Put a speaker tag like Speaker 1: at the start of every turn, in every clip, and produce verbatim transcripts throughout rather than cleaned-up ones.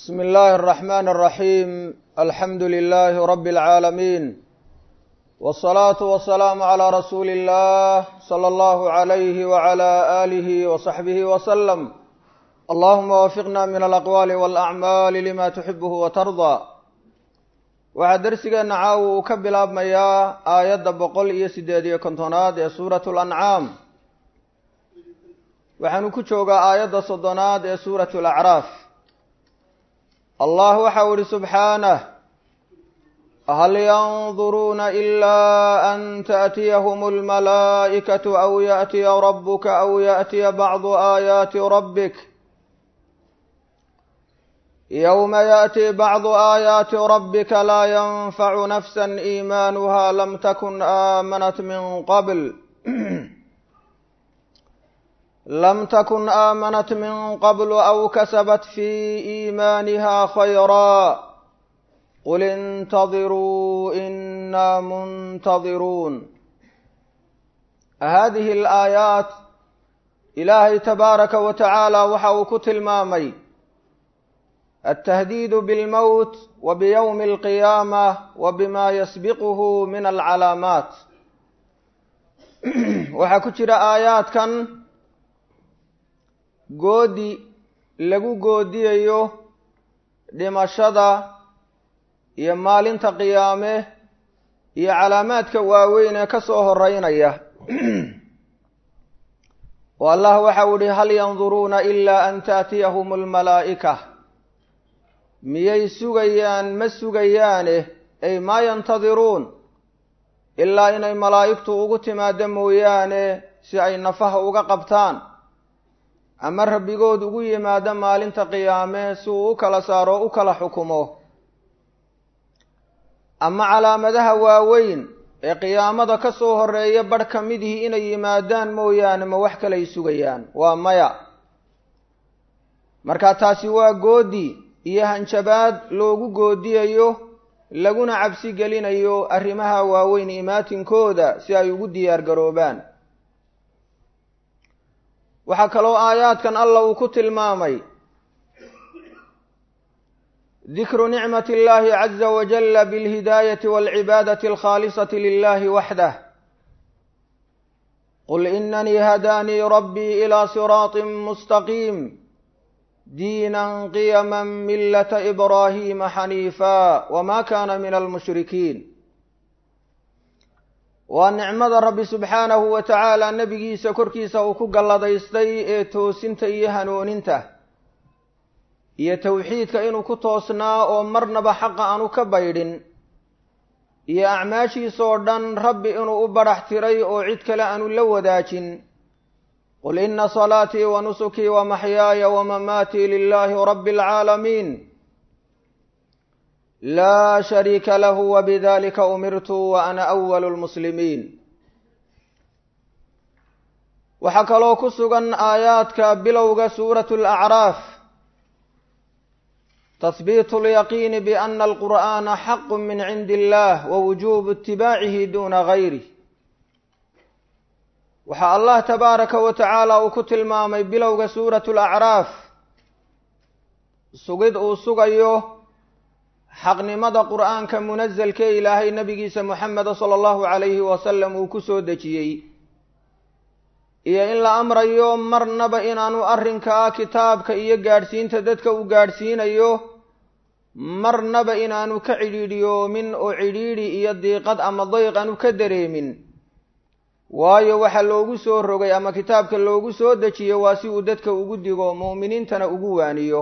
Speaker 1: بسم الله الرحمن الرحيم الحمد لله رب العالمين والصلاة والسلام على رسول الله صلى الله عليه وعلى آله وصحبه وسلم اللهم وفقنا من الأقوال والأعمال لما تحبه وترضى waxaa darsigeena caawa uu ka bilaabmayaa aayadda boqol iyo sideed iyo kontonaad ee suuratu lancaam waxaanu ku joogaa aayadda soddonaad ee suuratu lacraaf allah waxa uu ihi subxaanah hal yanduruuna ilaa an taأtiyahum almalaa'ikatu aw yaأtiya rabbuka aw yaأtiya bacdu aayaati rabbik يوم يأتي بعض آيات ربك لا ينفع نفسا إيمانها لم تكن آمنت من قبل لم تكن آمنت من قبل أو كسبت في إيمانها خيرا قل انتظروا إنا منتظرون. هذه الآيات إلهي تبارك وتعالى وحو كتلمامي التهديد بالموت وبيوم القيامة وبما يسبقه من العلامات. waxaa ku jira aayaadkan goodi lagu goodiyayo dhimashada iyo maalinta qiyaame iyo calaamaadka waaweyn ee ka soo horeynaya oo allah waxa uu yihi hal yanduruuna ilaa an taatiyahum almalaa'ika miyay sugayaan ma sugayaane ay maa yantadiruun ilaa inay malaa'igtu ugu timaado mooyaane si ay nafaha uga qabtaan ama rabbigood ugu yimaado maalinta qiyaame si uu u kala saaro u kala xukumo ama calaamadaha waaweyn ee qiyaamada ka soo horeeya badh ka midihii inay yimaadaan mooyaane ma wax kalay sugayaan waa maya. marka taasi waa goodi iyo hanjabaad loogu goodiyayo laguna cabsi gelinayo arrimaha waaweyn imaatinkooda si ay ugu diyaar garoobaan. waxaa kaloo aayaadkan allah uu ku tilmaamay dikru nicmati illahi caza wajalla bilhidaayati waalcibaadati alkhaalisati lilahi waxdah qul inanii hadaanii rabbii ilaa siraatin mustaqiim diinan qiyaman millata ibraahiima xaniifaa wamaa kaana min almushrikiin. waa nicmada rabbi subxaanahu wa tacaala nebigiisa korkiisa uu ku galladaystay ee toosinta iyo hanuuninta iyo towxiidka inuu ku toosnaa oo marnaba xaqa aanu ka baydhin iyo acmaashiisa oo dhan rabbi inuu u badhax tiray oo cid kale aanu la wadaajin. qul ina salaatii wa nusukii wa maxyaaya wa mamaatii lilaahi rabbi alcaalamiin laa shariika lahu wa bidalika umirtu wa ana awalu lmuslimiin. waxaa kaloo ku sugan aayaadka bilowga suuratu alacraaf tahbiitu lyaqiini biana alqur'aana xaqu min cindi illah wa wujuubu itibaacihi duuna gayrih. waxaa allah tabaaraka wa tacaala uu ku tilmaamay bilowga suuratu alacraaf sugid uu sugayo xaqnimada qur'aanka munasalka ee ilaahay nebigiisa moxameda sala allahu calayhi wasalam uu ku soo dejiyey iyo in la amrayo marnaba inaanu arrinkaa kitaabka iyo gaadhsiinta dadka uu gaadhsiinayo marnaba inaanu ka cidhiidhiyoomin oo cidhiidhi iyo diiqad ama dayq aanu ka dareemin. waayo waxaa loogu soo rogay ama kitaabka loogu soo dejiyo waa si uu dadka ugu digo mu'miniintana ugu waaniyo.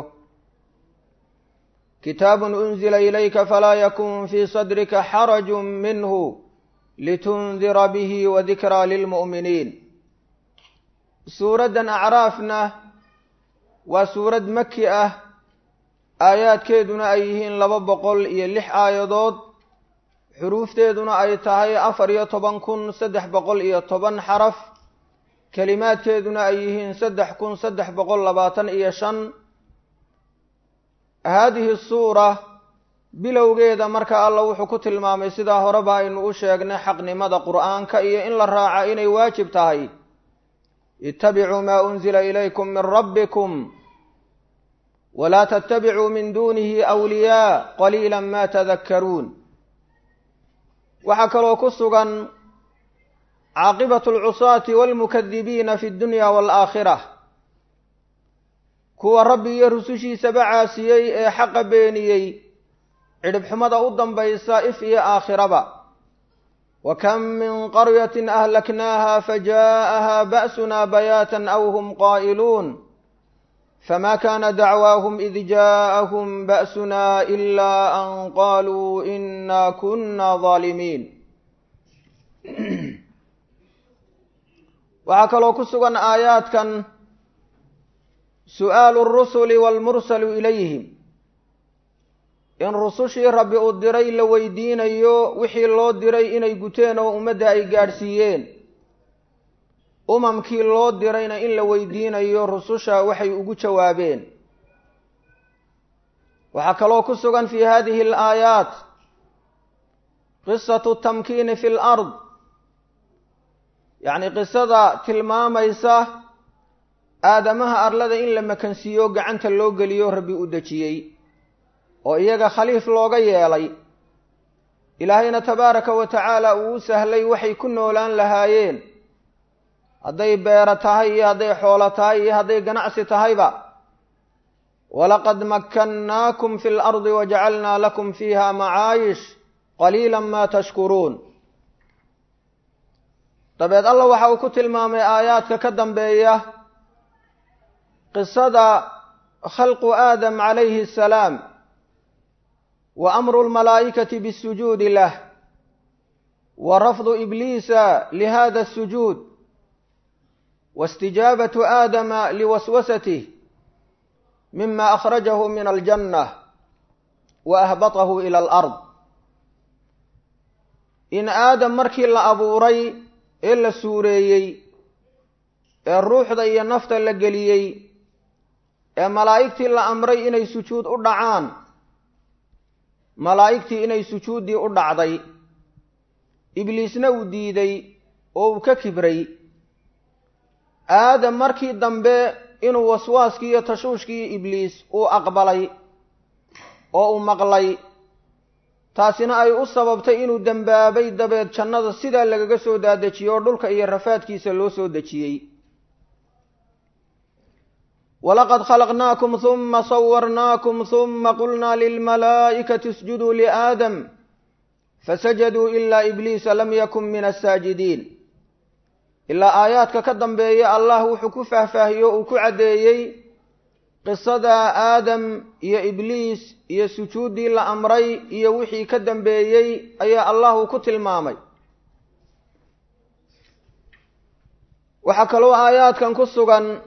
Speaker 1: kitaabun unzila ilayka falaa yakun fii sadrika xarajun minhu litundira bihi wa dikraa lilmu'miniin. suuraddan acraafna waa suurad maki ah aayaadkeeduna ay yihiin laba boqol iyo lix aayadood xuruufteeduna ay tahay afar iyo toban kun saddex boqol iyo toban xaraf kelimaadkeeduna ay yihiin saddex kun saddex boqol labaatan iyo shan. haadihi suura bilowgeeda marka alla wuxuu ku tilmaamay sidaa horeba aynu u sheegnay xaqnimada qur'aanka iyo in la raaca inay waajib tahay. ittabicuu maa unzila ilaykum min rabbikum ولا تتبعوا من دونه أولياء قليلا ما تذكرون. وحكروا كسغا عاقبة العصاة والمكذبين في الدنيا والآخرة كوا ربي يرسشي سبعا سيي حق بينيي عرب حمد أوضا بيسا إفئي آخربا. وكم من قرية أهلكناها فجاءها بأسنا بياتا أو هم قائلون فما كان دعواهم إذ جاءهم بأسنا إلا أن قالوا إنا كنا ظالمين. وعكلوا كسغا آيات كان سؤال الرسل والمرسل إليهم in rusushii rabbi uu diray la weydiinayo wixii loo diray inay guteen oo ummadda ay gaadhsiiyeen, umamkii loo dirayna in la weydiinayo rususha waxay ugu jawaabeen. waxaa kaloo ku sugan fii haadihi alaayaat qisatu tamkiini fi lard, yacni qisada tilmaamaysa aadamaha arlada in la makansiiyo gacanta loo geliyo rabbi u dejiyey oo iyaga khaliif looga yeelay. ilaahayna tabaaraka wa tacaala uu sahlay waxay ku noolaan lahaayeen, hadday beero tahay iyo hadday xoolo tahay iyo hadday ganacsi tahayba. walaqad makkannaakum fi lardi wajacalnaa lakum fiiha macaayish qaliilan maa tashkuruun. dabeed allah waxa uu ku tilmaamay aayaadka ka dambeeya qisada khalqu aadam calayhi asalaam وأمر الملائكة بالسجود له ورفض إبليس لهذا السجود واستجابة آدم لوسوسته مما أخرجه من الجنة وأهبطه إلى الأرض. إن آدم مركي لأبوري إلا السوريي الروح ذي النفط اللقليي الملائكة لأمري إني سجود أدعان malaa'igtii inay sujuuddii u dhacday, ibliisna uu diiday oo uu ka kibray. aadam markii dambe inuu waswaaskii iyo tashuushkii ibliis uu aqbalay oo uu maqlay, taasina ay u sababtay inuu dembaabay. dabeed jannada sidaa lagaga soo daadejiyo oo dhulka iyo rafaadkiisa loo soo dejiyey. ولقد خلقناكم ثم صورناكم ثم قلنا للملائكة اسجدوا لآدم فسجدوا إلا إبليس لم يكن من الساجدين. إلا آيات كقدم بي الله وحكفه فهيو وكعديي قصة آدم يا إبليس يا سجودي لأمري يا وحي كدم بي أي الله كتل مامي. وحكلوا آيات كان كسوغا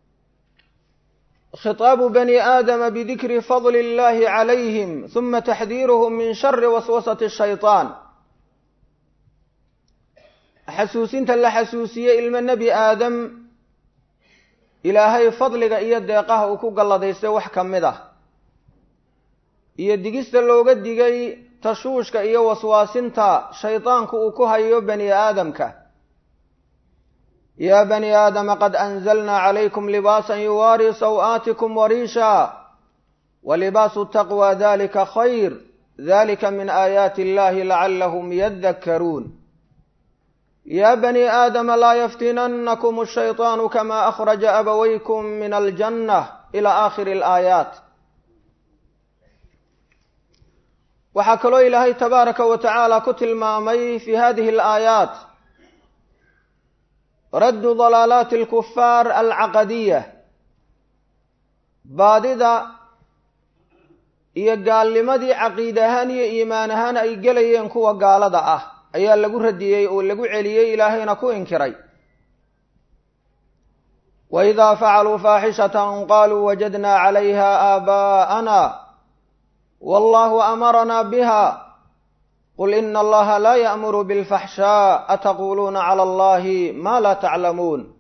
Speaker 1: خطاب بني آدم بذكر فضل الله عليهم ثم تحذيرهم من شر وسوسة الشيطان. حسوسين تلا حسوسية إلما النبي آدم إلهي فضلك إياديقه وكوك الله ديسته وحكم مده إياديقست اللوغة ديقي تشوشك إيا وسواسنتا شيطانك وكوها إيو بني آدمك. يا بني آدم قد أنزلنا عليكم لباسا يواري سوآتكم وريشا ولباس التقوى ذلك خير ذلك من آيات الله لعلهم يذكرون. يا بني آدم لا يفتننكم الشيطان كما أخرج أبويكم من الجنة إلى آخر الآيات. وحكى إلهي تبارك وتعالى كتل مامي في هذه الآيات رد ضلالات الكفار العقدية، باددة يقال لمدي عقيدهان إيمانهان أي قليين كوا قالدا أه أي اللقو رديي أو اللقو عليي إلهينا كو إنكري. وإذا فعلوا فاحشة قالوا وجدنا عليها آباءنا والله أمرنا بها قل إن الله لا يأمر بالفحشاء أتقولون على الله ما لا تعلمون.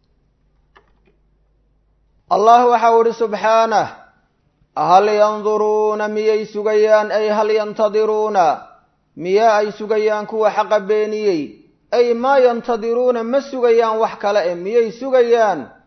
Speaker 1: الله وحور سبحانه هل ينظرون ميي سجيان أي هل ينتظرون ميا أي سجيان كوا حق بينيي أي ما ينتظرون ما سجيان وحكلا ميي سجيان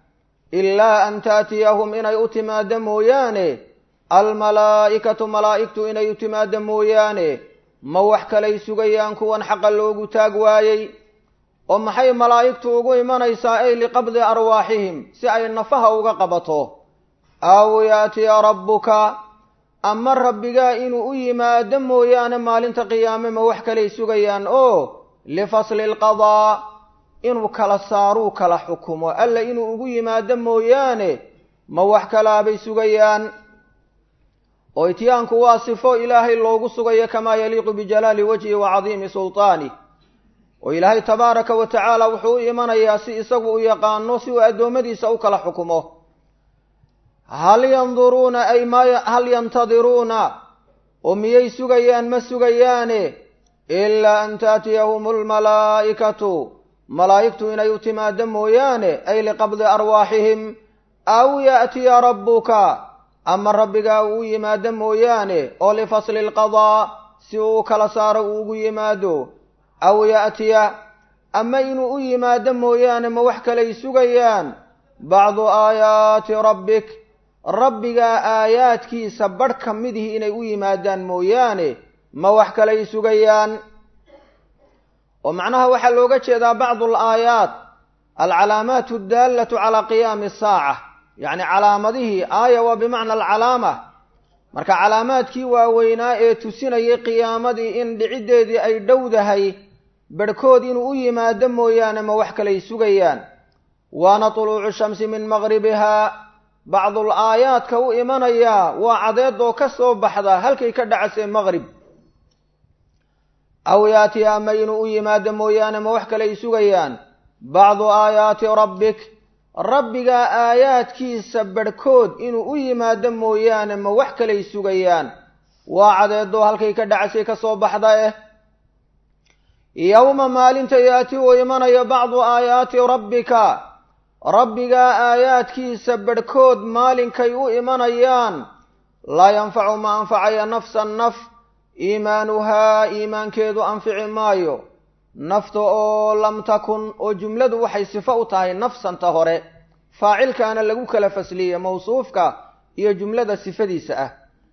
Speaker 1: ilaa an taatiyahum inay u timaado mooyaane almalaa'ikatu malaa'igtu inay u timaado mooyaane ma wax kalay sugayaan kuwan xaqa loogu taag waayey oo maxay malaa'igtu ugu imanaysaa ay liqabdi arwaaxihim si ay nafaha uga qabato aw yaatiya rabbuka ama rabbigaa inuu u yimaado mooyaane maalinta qiyaame ma wax kalay sugayaan oo lifasli alqadaa inuu kala saaruu kala xukumo alla inuu ugu yimaado mooyaane ma wax kalaabay sugayaan oo ityaanku waa sifo ilaahay loogu sugayo kamaa yaliiqu bijalaali wajhi wa cadiimi sultaani oo ilaahay tabaaraka wa tacaala wuxuu u imanayaa si isagu u yaqaano si uu addoommadiisa u kala xukumo hal yanduruuna ay ma hal yantadiruuna oo miyay sugayaan ma sugayaane ilaa an taatiyahum almalaa'ikatu malaa'igtu inay u timaado mooyaane ay liqabdi arwaaxihim aw yaatiya rabbuka ama rabbigaa uu yimaado mooyaane oo lifasli alqadaa si uu kala saaro uu ugu yimaado aw yaatiya ama inuu u yimaado mooyaane ma wax kalay sugayaan bacdu aayaati rabbik rabbigaa aayaadkiisa badh ka midihii inay u yimaadaan mooyaane ma wax kalay sugayaan oo macnaha waxaa looga jeedaa bacdu alaayaat alcalaamaat addaalatu calaa qiyaami asaaca yacni calaamadihii aaya waa bimacna alcalaama marka calaamaadkii waaweynaa ee tusinayay qiyaamadii in dhiciddeedii ay dhowdahay badhkood inuu u yimaado mooyaane ma wax kalay sugayaan waana tuluucu shamsi min maqribihaa bacdul aayaadka u imanayaa waa cadeedoo ka soo baxda halkay ka dhacasee maqrib aw yaatiya ama inuu u yimaado mooyaane ma wax kalay sugayaan bacdu aayaati rabbik rabbigaa aayaadkiisa badhkood inuu u yimaado mooyaane ma wax kalay sugayaan waa cadeedoo halkay ka dhacasay ka soo baxda eh yowma maalinta yaati uu imanayo bacdu aayaati rabbika rabbigaa aayaadkiisa badhkood maalinkay u imanayaan laa yanfacu ma anfacaya nafsan naf iimaanuhaa iimaankeedu anfici maayo nafta oo lam takun oo jumladu waxay sifo u tahay nafsanta hore faacilkaana lagu kala fasliye mawsuufka iyo jumlada sifadiisa ah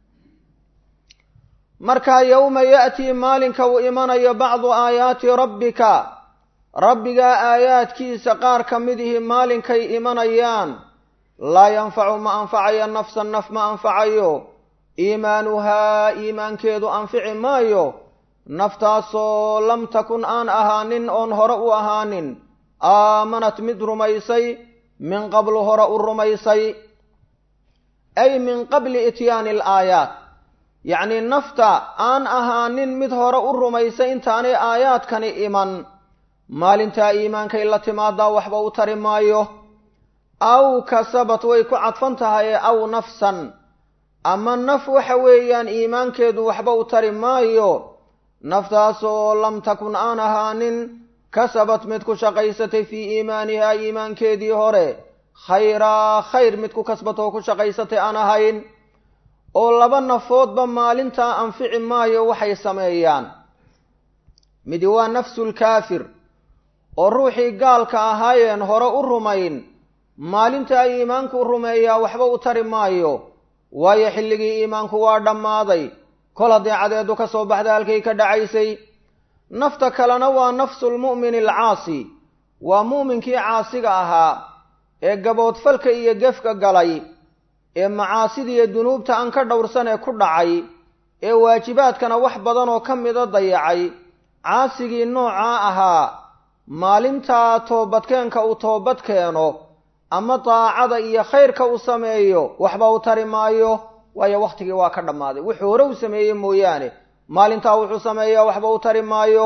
Speaker 1: markaa yowma ya'tii maalinka uu imanayo bacdu aayaati rabbika rabbigaa aayaadkiisa qaar ka midihii maalinkay imanayaan laa yanfacu ma anfacayo nafsan naf ma anfacayo iimaanuhaa iimaankeedu anfici maayo naftaasoo lam takun aan ahaanin oon hore u ahaanin aamanat mid rumaysay min qablu hore u rumaysay ay min qabli ityaani alaayaat yacnii nafta aan ahaanin mid hore u rumaysay intaanay aayaadkani iman maalintaa iimaankay la timaadaa waxba u tari maayo aw kasabat way ku cadfan tahay aw nafsan ama naf waxa weeyaan iimaankeedu waxba u tari maayo naftaasoo lam takun aan ahaanin kasabat mid ku shaqaysatay fii iimaanihaa iimaankeedii hore khayraa khayr mid ku kasbatoo ku shaqaysatay aan ahayn oo laba nafoodba maalintaa anfici maayo waxay sameeyaan midi waa nafsulkaafir oo ruuxii gaalka ahaayeen hore u rumayn maalintaa iimaanku rumeeyaa waxba u tari maayo waayo xilligii iimaanku waa dhammaaday kol haddii cadeedu ka soo baxda halkay ka dhacaysay nafta kalena waa nafsulmu'mini alcaasi waa mu'minkii caasiga ahaa ee gaboodfalka iyo gefka galay ee macaasidiiyo dunuubta aan ka dhowrsan ee ku dhacay ee waajibaadkana wax badan oo ka mida dayacay caasigii noocaa ahaa maalintaa toobadkeenka uu toobad keeno ama daacada iyo khayrka uu sameeyo waxba u tari maayo waayo wakhtigii waa ka dhammaaday wuxuu hore u sameeyey mooyaane maalintaa wuxuu sameeyaa waxba u tari maayo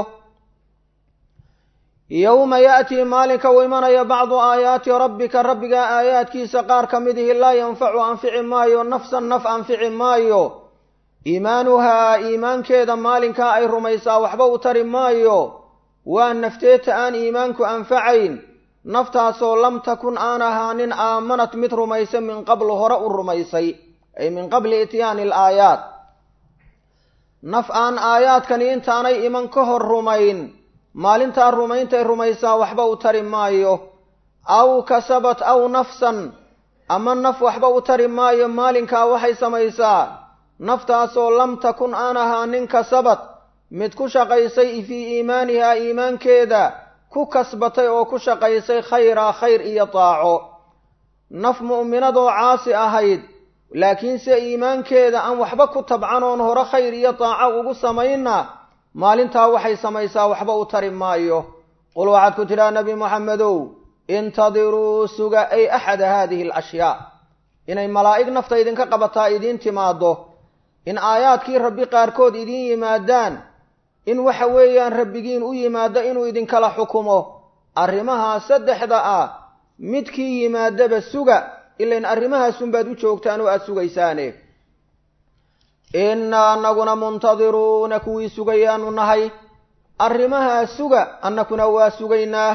Speaker 1: yowma ya'tii maalinka uu imanaya bacdu aayaati rabbika rabbigaa aayaadkiisa qaar ka midihi laa yanfacu anfici maayo nafsan naf anfici maayo iimaanuhaa iimaankeeda maalinkaa ay rumaysaa waxba u tari maayo waa nafteeta aan iimaanku anfacayn naftaasoo lam takun aan ahaanin aamanat mid rumaysa min qablu hore u rumaysay ay min qabli ityaani alaayaat naf aan aayaadkani intaanay iman ka hor rumayn maalintaa rumayntay rumaysaa waxba u tari maayo aw kasabat aw nafsan ama naf waxba u tari maayo maalinkaa waxay samaysaa naftaasoo lam takun aan ahaanin kasabat mid ku shaqaysay fii iimaanihaa iimaankeeda ku kasbatay oo ku shaqaysay khayraa khayr iyo taaco naf mu'minadoo caasi ahayd laakiinse iimaankeeda aan waxba ku tabcan oon hore khayr iyo taaco ugu samayna maalintaa waxay samaysaa waxba u tari maayo qul waxaad ku tidhaha nebi moxamedow intadiruu suga ay axada haadihi alashyaa inay malaa'ig nafta idinka qabataa idiin timaaddo in aayaadkii rabbi qaarkood idiin yimaadaan in waxa weeyaan rabbigiin u yimaado inuu idinkala xukumo arrimahaa saddexda ah midkii yimaadaba suga ilain arrimahaasunbaad u joogtaan oo aada sugaysaane innaa annaguna muntadiruuna kuwii sugayaanu nahay arrimahaa suga annakuna waa sugaynaa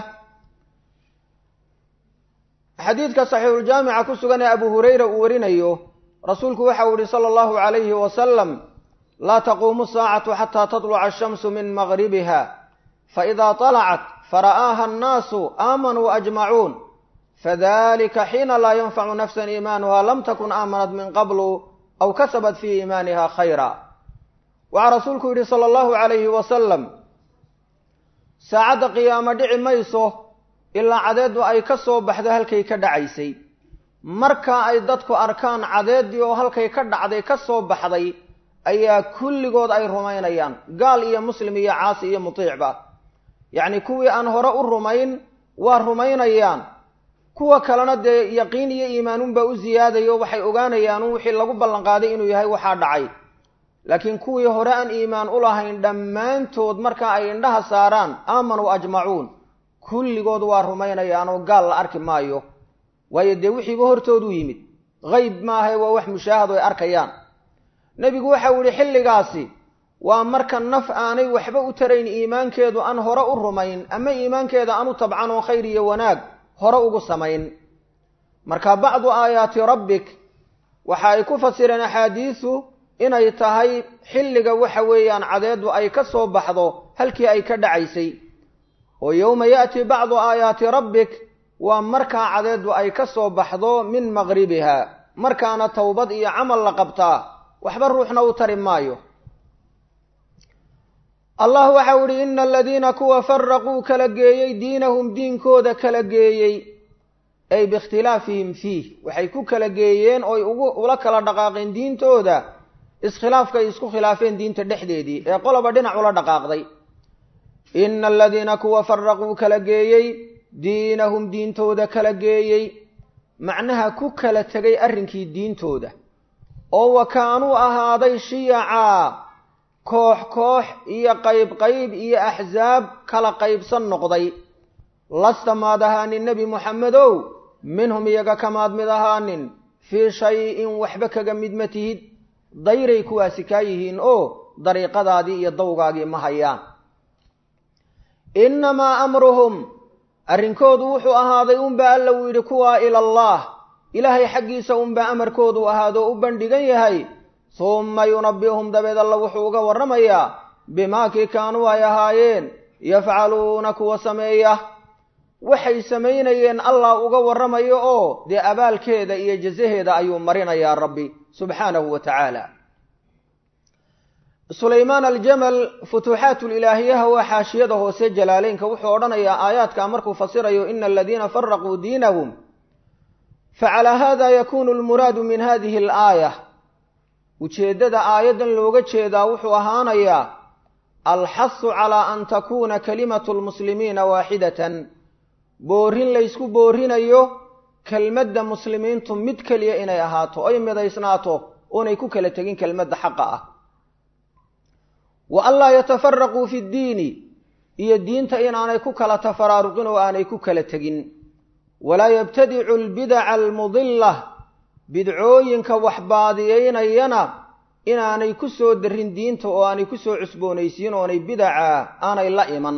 Speaker 1: xadiidka saxiixuljaamica ku sugan ee abu hurayra uu warinayo rasuulku waxa uu yihi sala allahu calayhi wasalam laa taquumu saacatu xataa tatluca ashamsu min maqribiha faidaa طalacat fara'aaha annaasu aamanuu ajmacuun fadalika xiina laa yanfacu nafsan iimaanuha lam takun aamanat min qablu aw kasabat fii iimaaniha khayra waxaa rasuulku yidhi sala allahu calayhi wasalam saacadda qiyaamo dhici mayso ilaa cadeeddu ay ka soo baxdo halkay ka dhacaysay markaa ay dadku arkaan cadeeddii oo halkay ka dhacday ka soo baxday ayaa kulligood ay rumaynayaan gaal iyo muslim iyo caasi iyo mutiicba yacni kuwii aan hore u rumayn waa rumaynayaan kuwa kalena dee yaqiin iyo iimaanunbaa u siyaadayo waxay ogaanayaan wixii lagu ballanqaaday inuu yahay waxaa dhacay laakiin kuwii hore aan iimaan u lahayn dhammaantood marka ay indhaha saaraan aamanuu ajmacuun kulligood waa rumaynayaan oo gaal la arki maayo waayo dee wixiiba hortoodu yimid hayb maahae waa wax mushaahad ay arkayaan nebigu waxau yihi xilligaasi waa marka naf aanay waxba u tarayn iimaankeedu aan hore u rumayn ama iimaankeeda aan u tabcan oo khayr iyo wanaag hore ugu samayn marka bacdu aayaati rabbik waxa ay ku fasireen axaadiisu inay tahay xilliga waxa weeyaan cadeedu ay ka soo baxdo halkii ay ka dhacaysay oo yowma ya'ti bacdu aayaati rabbik waa markaa cadeedu ay ka soo baxdo min maqribiha markaana towbad iyo camal la qabtaa waxba ruuxna u tari maayo allah waxa u yihi ina aladiina kuwa faraquu kala geeyey diinahum diinkooda kala geeyey ay biikhtilaafihim fiih waxay ku kala geeyeen oy ugu ula kala dhaqaaqeen diintooda iskhilaafkay isku khilaafeen diinta dhexdeedii ee qoloba dhinac ula dhaqaaqday ina aladiina kuwa faraquu kala geeyey diinahum diintooda kala geeyey macnaha ku kala tegay arrinkii diintooda oo wa kaanuu ahaaday shiyacaa koox koox iyo qayb qayb iyo axsaab kala qaybsan noqday lasta maad ahaanin nebi moxamedow minhum iyaga kamaad mid ahaanin fii shay-in waxba kaga mid ma tihid dayray kuwaasi kaa yihiin oo dariiqadaadii iyo dawgaagii ma hayaan innamaa amruhum arrinkoodu wuxuu ahaaday unbaa alla uu yidhi kuwaa ila allah ilaahay xaggiisa unbaa amarkoodu ahaadoo u bandhigan yahay humma yunabbi'uhum dabeed alla wuxuu uga warramayaa bimaa kii kaanuu ay ahaayeen yafcaluuna kuwa sameeya waxay samaynayeen allah uga warramayo oo dee abaalkeeda iyo jazaheeda ayuu marinayaa rabbi subxaanahu wa tacaala sulaymaan aljamal futuuxaatulilaahiyaha waa xaashiyada hoose jalaaleynka wuxuu odhanayaa aayaadka markuu fasirayo ina aladiina faraquu diinahum facalaa hada yakunu lmuraadu min hadihi alaaya ujeeddada aayaddan looga jeedaa wuxuu ahaanayaa alxasu calaa an takuuna kalimatu lmuslimiina waaxidatan boorin laysku boorinayo kelmadda muslimiintu mid keliya inay ahaato oy midaysnaato oonay ku kala tegin kelmadda xaqa ah wa an laa yatafaraquu fi ddiini iyo diinta inaanay ku kala tafaraaruqin oo aanay ku kala tegin walaa yabtadicu albidaca almudilla bidcooyinka waxbaadiyeynayana inaanay ku soo darin diinta oo aanay ku soo cusboonaysiin oonay bidaca aanay la iman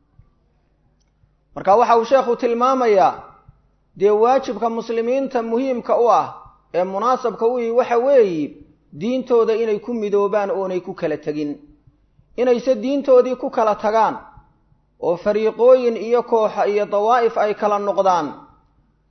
Speaker 1: marka waxa uu sheekhu tilmaamayaa dee waajibka muslimiinta muhiimka u ah ee munaasabka u yihi waxa weeye diintooda inay ku midoobaan oonay ku kala tegin inayse diintoodii ku kala tagaan oo fariiqooyin iyo kooxa iyo dawaa'if ay kala noqdaan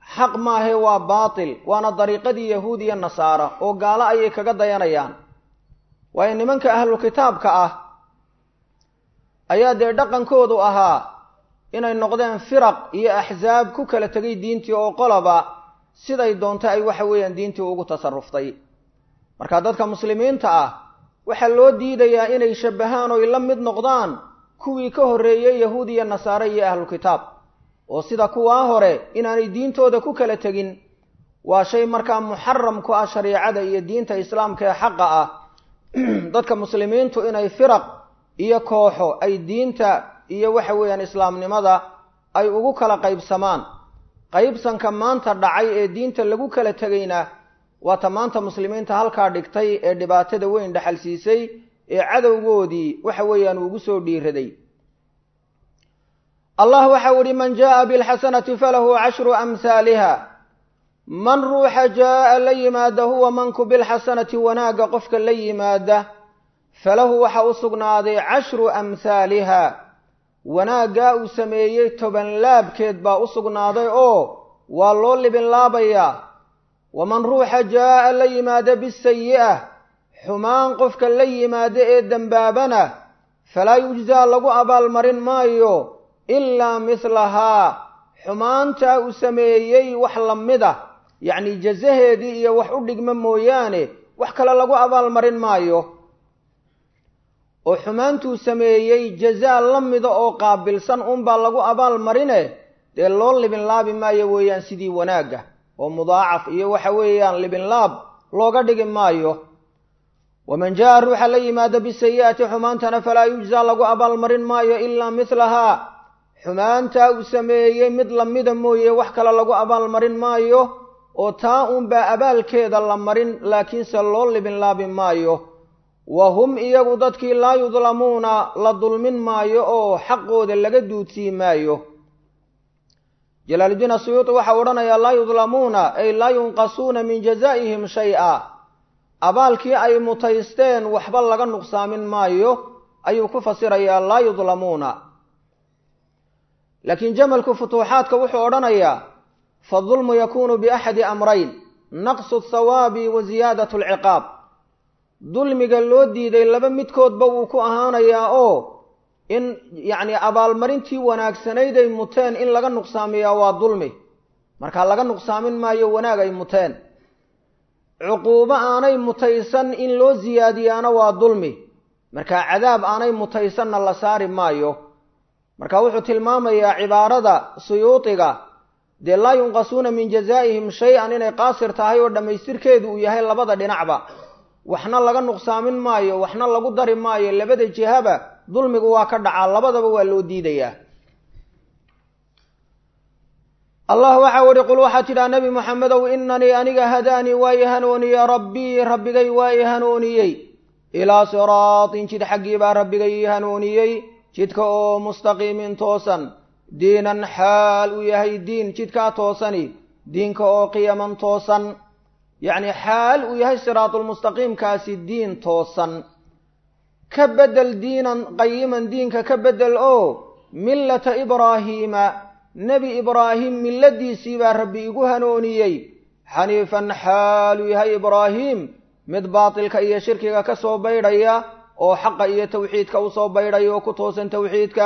Speaker 1: xaq maahe waa baatil, waana dariiqadii yahuud iyo nasaara oo gaalo ayay kaga dayanayaan. waayo nimanka ahlu kitaabka ah ayaa dee dhaqankoodu ahaa inay noqdeen firaq iyo axsaab ku kala tegay diintii oo qolaba siday doonta ay waxa weeyaan diintii ugu tasaruftay. marka dadka muslimiinta ah waxaa loo diidayaa inay shabahaan oo la mid noqdaan kuwii ka horreeyay yahuud iyo nasaare iyo ahlu kitaab, oo sida kuwaa hore inaanay diintooda ku kala tegin waa shay markaa muxaram ku ah shariicada iyo diinta islaamka ee xaqa ah. dadka muslimiintu inay firaq iyo kooxo ay diinta iyo waxa weeyaan islaamnimada ay ugu kala qaybsamaan. qaybsanka maanta dhacay ee diinta lagu kala tegayna waa ta maanta muslimiinta halkaa dhigtay ee dhibaatada weyn dhaxal siisay ee cadowgoodii waxa weeyaan ugu soo dhiiraday. allah waxa uu yidhi man jaa'a bilxasanati falahu cashru amhaaliha, man ruuxa jaa'a la yimaada huwa manku bilxasanati wanaagga qofka la yimaada falahu waxa u sugnaaday cashru amhaaliha, wanaaggaa uu sameeyey toban laabkeed baa u sugnaaday oo waa loo libin laabayaa. waman ruuxa jaa'a la yimaada bisayi'ah, xumaan qofka la yimaada ee dembaabana falaa yujzaa lagu abaalmarin maayo ilaa mihlahaa, xumaantaa uu sameeyey wax la mid ah, yacni jazaheedii iyo wax u dhigma mooyaane wax kale lagu abaalmarin maayo. oo xumaantuu sameeyey jazaa la mida oo qaabilsan unbaa lagu abaalmarine dee loo libinlaabi maayo weeyaan sidii wanaagga oo mudaacaf iyo waxa weeyaan libinlaab looga dhigi maayo. waman jaa'a ruuxa la yimaada bisayi'ati xumaantana falaa yujzaa lagu abaalmarin maayo ilaa mihlahaa, xumaantaa uu sameeyey mid lamida mooye wax kale lagu abaalmarin maayo, oo taa unbaa abaalkeeda la marin laakiinse loo libinlaabi maayo. wa hum iyagu dadkii laa yudlamuuna la dulmin maayo oo xaqooda laga duudsii maayo. jalaaludiin asuyuuti waxaa odhanayaa laa yudlamuuna ay laa yunqasuuna min jazaa'ihim shay-a, abaalkii ay mutaysteen waxba laga nuqsaamin maayo ayuu ku fasirayaa laa yudlamuuna. laakiin jamalku futuuxaadka wuxuu odhanayaa fadulmu yakuunu biaxadi amrayn, naqsu athawaabi wa ziyaadatu alciqaab. dulmiga loo diiday laba midkoodba wuu ku ahaanayaa oo in yacni abaalmarintii wanaagsanayd ay muteen in laga nuqsaamiyaa waa dulmi, markaa laga nuqsaamin maayo wanaag ay muteen. cuquubo aanay mutaysan in loo siyaadiyaana waa dulmi, markaa cadaab aanay mutaysanna la saari maayo. marka wuxuu tilmaamayaa cibaarada suyuudiga dee laa yunqasuuna min jazaa'ihim shay-an inay qaasir tahay oo dhammaystirkeedu uu yahay labada dhinacba, waxna laga nuqsaamin maayo waxna lagu dari maayo. labada jihaba dulmigu waa ka dhacaa, labadaba waa loo diidayaa. allah waxa uhi qul waxaa tidhaa nebi moxamedow inanii aniga hadaanii waa i hanuuniye rabbii rabbigay waa i hanuuniyey ilaa siraatin jid xaggii baa rabbigay ii hanuuniyey, jidka oo mustaqiimin toosan, diinan xaal uu yahay diin jidkaa toosani, diinka oo qiyaman toosan, yacni xaal uu yahay siraatulmustaqiimkaasi diin toosan. ka bedel diinan qayiman diinka ka bedel oo millata ibraahiima, nebi ibraahim milladiisii baa rabbi igu hanuuniyey, xaniifan xaal uu yahay ibraahiim mid baatilka iyo shirkiga ka soo baydhaya oo xaqa iyo tawxiidka u soo baydhaya oo ku toosan tawxiidka.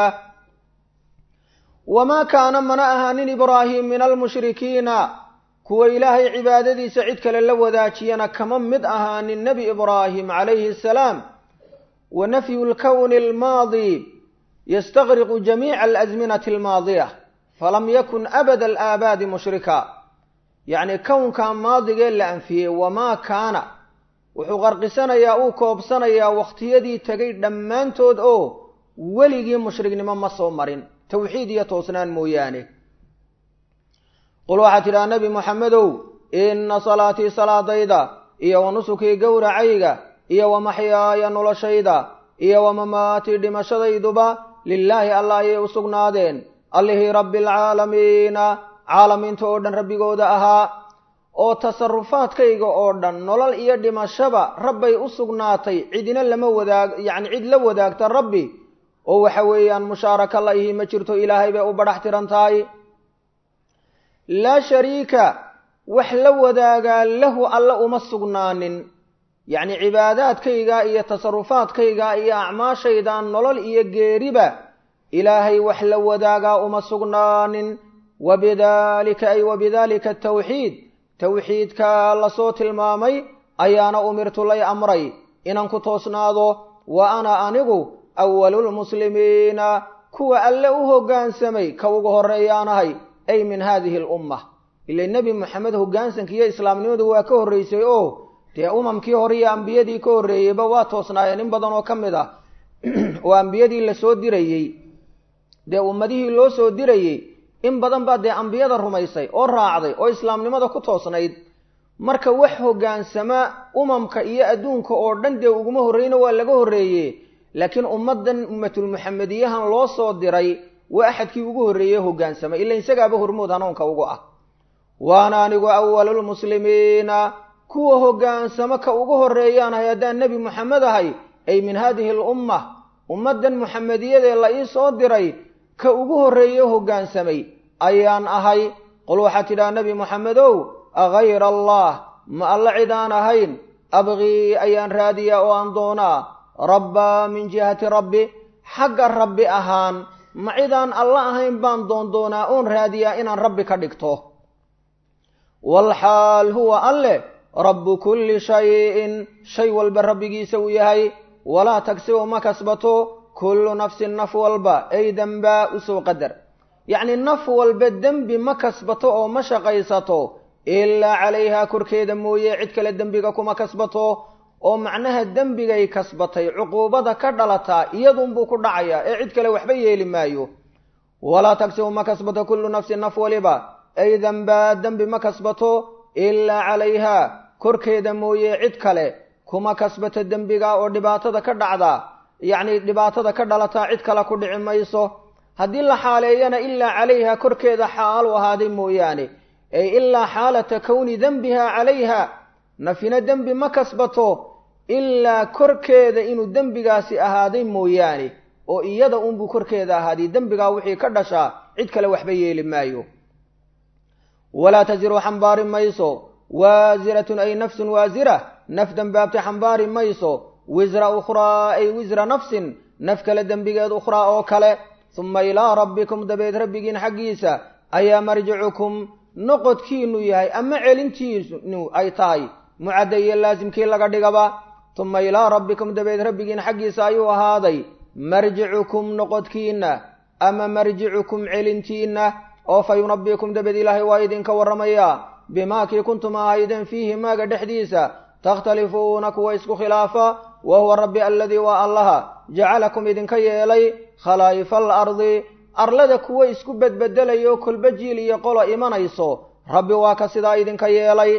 Speaker 1: wamaa kaana mana ahaanin ibraahim min almushrikiina, kuwa ilaahay cibaadadiisa cid kale la wadaajiyana kama mid ahaanin nebi ibraahim calayhi asalaam. wa nafyu lkowni almaadi yastaqriqu jamiica alazminati almaadiya falam yakun abada alaabaadi mushrika, yacni kownkaa maadigee la anfiyey wamaa kaana wuxuu qarqisanayaa uu koobsanayaa wakhtiyadii tegay dhammaantood oo weligii mushriknimo ma soo marin, tawxiid iyo toosnaan mooyaane. qul waxaa tidhaha nebi moxamedow inna salaatii salaadayda iyo wa nusukii gowracayga iyo wa maxyaaya noloshayda iyo wa mamaatii dhimashadayduba lilaahi alla ayay u sugnaadeen, allihii rabbialcaalamiina caalamiinta oo dhan rabbigooda ahaa. oo tasarufaadkayga oo dhan nolol iyo dhimashaba rabbay u sugnaatay, cidina lama wadaag yacni cid la wadaagta rabbi oo waxa weeyaan mushaaraka la ihi ma jirto, ilaahay bay u badhax tiran tahay. laa shariika wax la wadaagaa lahu alla uma sugnaanin yacni cibaadaadkayga iyo tasarufaadkayga iyo acmaashaydan nolol iyo geeriba ilaahay wax la wadaagaa uma sugnaanin wabidaalika ay wabidaalika atawxiid tawxiidka lasoo tilmaamay ayaana umirtu lay amray inaan ku toosnaado wa ana anigu awalulmuslimiina kuwa alle u hoggaansamay ka ugu horreeyaanahay ay min haadihi alumma ila nebi moxamed hoggaansanka iyo islaamnimadu waa ka horraysay oo dee umamkii hore iyo ambiyadii ka horreeyeyba waa toosnaayeen in badan oo ka mid ah oo ambiyadii lasoo dirayey dee ummadihii loo soo dirayey in badan baa dee ambiyada rumaysay oo raacday oo islaamnimada ku toosnayd marka wax hoggaansama umamka iyo adduunka oo dhan dee uguma horreyna waa laga horreeye laakiin ummaddan ummatulmuxamediyahan loo soo diray waa axadkii ugu horreeyey hoggaansama ila isagaaba hormood hanuunka ugu ah waana anigu awalulmuslimiina kuwa hoggaansamo ka ugu horreeyaanahay haddaan nebi moxamed ahay ay min haadihi alumma ummaddan muxamediyadee la ii soo diray ka ugu horreeye hoggaansamay ayaan ahay qul waxaad tidhaha nebi moxamedow agayra allah ma alla cid aan ahayn abqii ayaan raadiyaa oo aan doonaa rabbaa min jihati rabbi xagga rabbi ahaan ma cidaan alla ahayn baan doondoonaa oon raadiyaa inaan rabbi ka dhigto walxaal huwa alle rabbu kulli shayin shay walba rabbigiisa uu yahay walaa tagsibu ma kasbato kullu nafsin naf walba ay dembaa usoo qadar yacni naf walba dembi ma kasbato oo ma shaqaysato ilaa calayhaa korkeeda mooye cid kale dembiga kuma kasbato oo macnaha dembigay kasbatay cuquubada ka dhalataa iyadunbuu ku dhacayaa ee cid kale waxba yeeli maayo walaa tagsibu ma kasbato kullu nafsin naf waliba ay dembaa dembi ma kasbato ilaa calayhaa korkeeda mooye cid kale kuma kasbato dembiga oo dhibaatada ka dhacda yacni dhibaatada ka dhalataa cid kale ku dhici mayso haddii la xaaleeyana ilaa calayha korkeeda xaalu ahaaday mooyaane ay ilaa xaalata kowni dembiha calayha nafina dembi ma kasbato ilaa korkeeda inuu dembigaasi ahaaday mooyaane oo iyada unbuu korkeeda ahaaday dembigaa wixii ka dhashaa cid kale waxba yeeli maayo walaa tasiru xambaari mayso waasiratun ay nafsun waasira naf dembaabta xambaari mayso wisra ukhraa ay wisra nafsin naf kale dembigeed ukhraa oo kale uma ilaa rabbikum dabeed rabbigiin xaggiisa ayaa marjicukum noqodkiinu yahay ama celintiinu ay tahay mucadda iyo laasimkii laga dhigaba uma ilaa rabbikum dabeed rabbigiin xaggiisa ayuu ahaaday marjicukum noqodkiina ama marjicukum celintiina oo fa yunabbikum dabeed ilaahay waa idinka warramayaa bimaa kii kuntum ahaydeen fiihi maaga dhexdiisa takhtalifuuna kuwa isku khilaafa wa huwa rabbi aladii waa allaha jacalakum idinka yeelay khalaa'ifa alardi arlada kuwa isku bedbedelayo kolba jiil iyo qolo imanayso rabbi waa ka sidaa idinka yeelay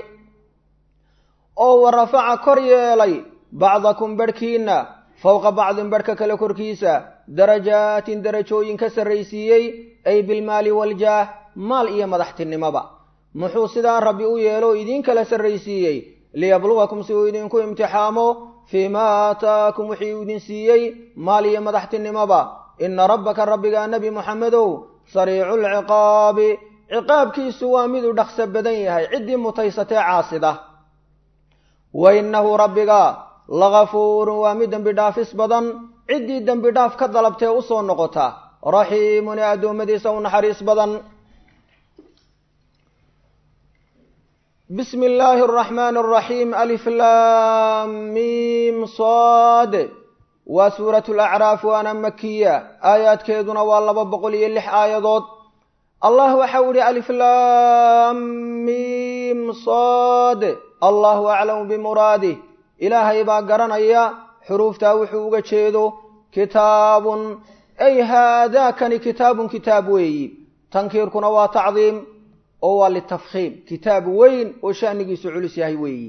Speaker 1: oo wa rafaca kor yeelay bacdakum barhkiina fowqa bacdin barhka kale korkiisa darajaatin darajooyin ka sarraysiiyey ay bilmaali waljaah maal iyo madaxtinimoba muxuu sidaa rabbi u yeelo idin kala sarraysiiyey liyabluwakum si uu idinku imtixaamo fii ma aataakum wixii uu idin siiyey maal iyo madaxtinimoba ina rabbaka rabbigaa nebi moxamedow sariicu lciqaabi ciqaabkiisu waa miduu dhaqso badan yahay ciddii mutaysatee caasida wa innahu rabbiga lagafuurun waa mid dembi dhaafis badan ciddii dembi dhaaf ka dalabtee u soo noqota raxiimun ee addoommadiisa u naxariis badan bismi illaahi araxmaani araxiim alif laam miim saad waa suuratu lacraaf waana makiya aayaadkeeduna waa laba boqol iyo lix aayadood allah waxau ihi alif laam miim saad allahu aclamu bimuraadih ilaahay baa garanaya xuruuftaa wuxuu uga jeedo kitaabun ay haadaakani kitaabun kitaab weeyi tankiirkuna waa tacdiim oo waa litafkhiim kitaab weyn oo sha'nigiisu culus yahay weeyi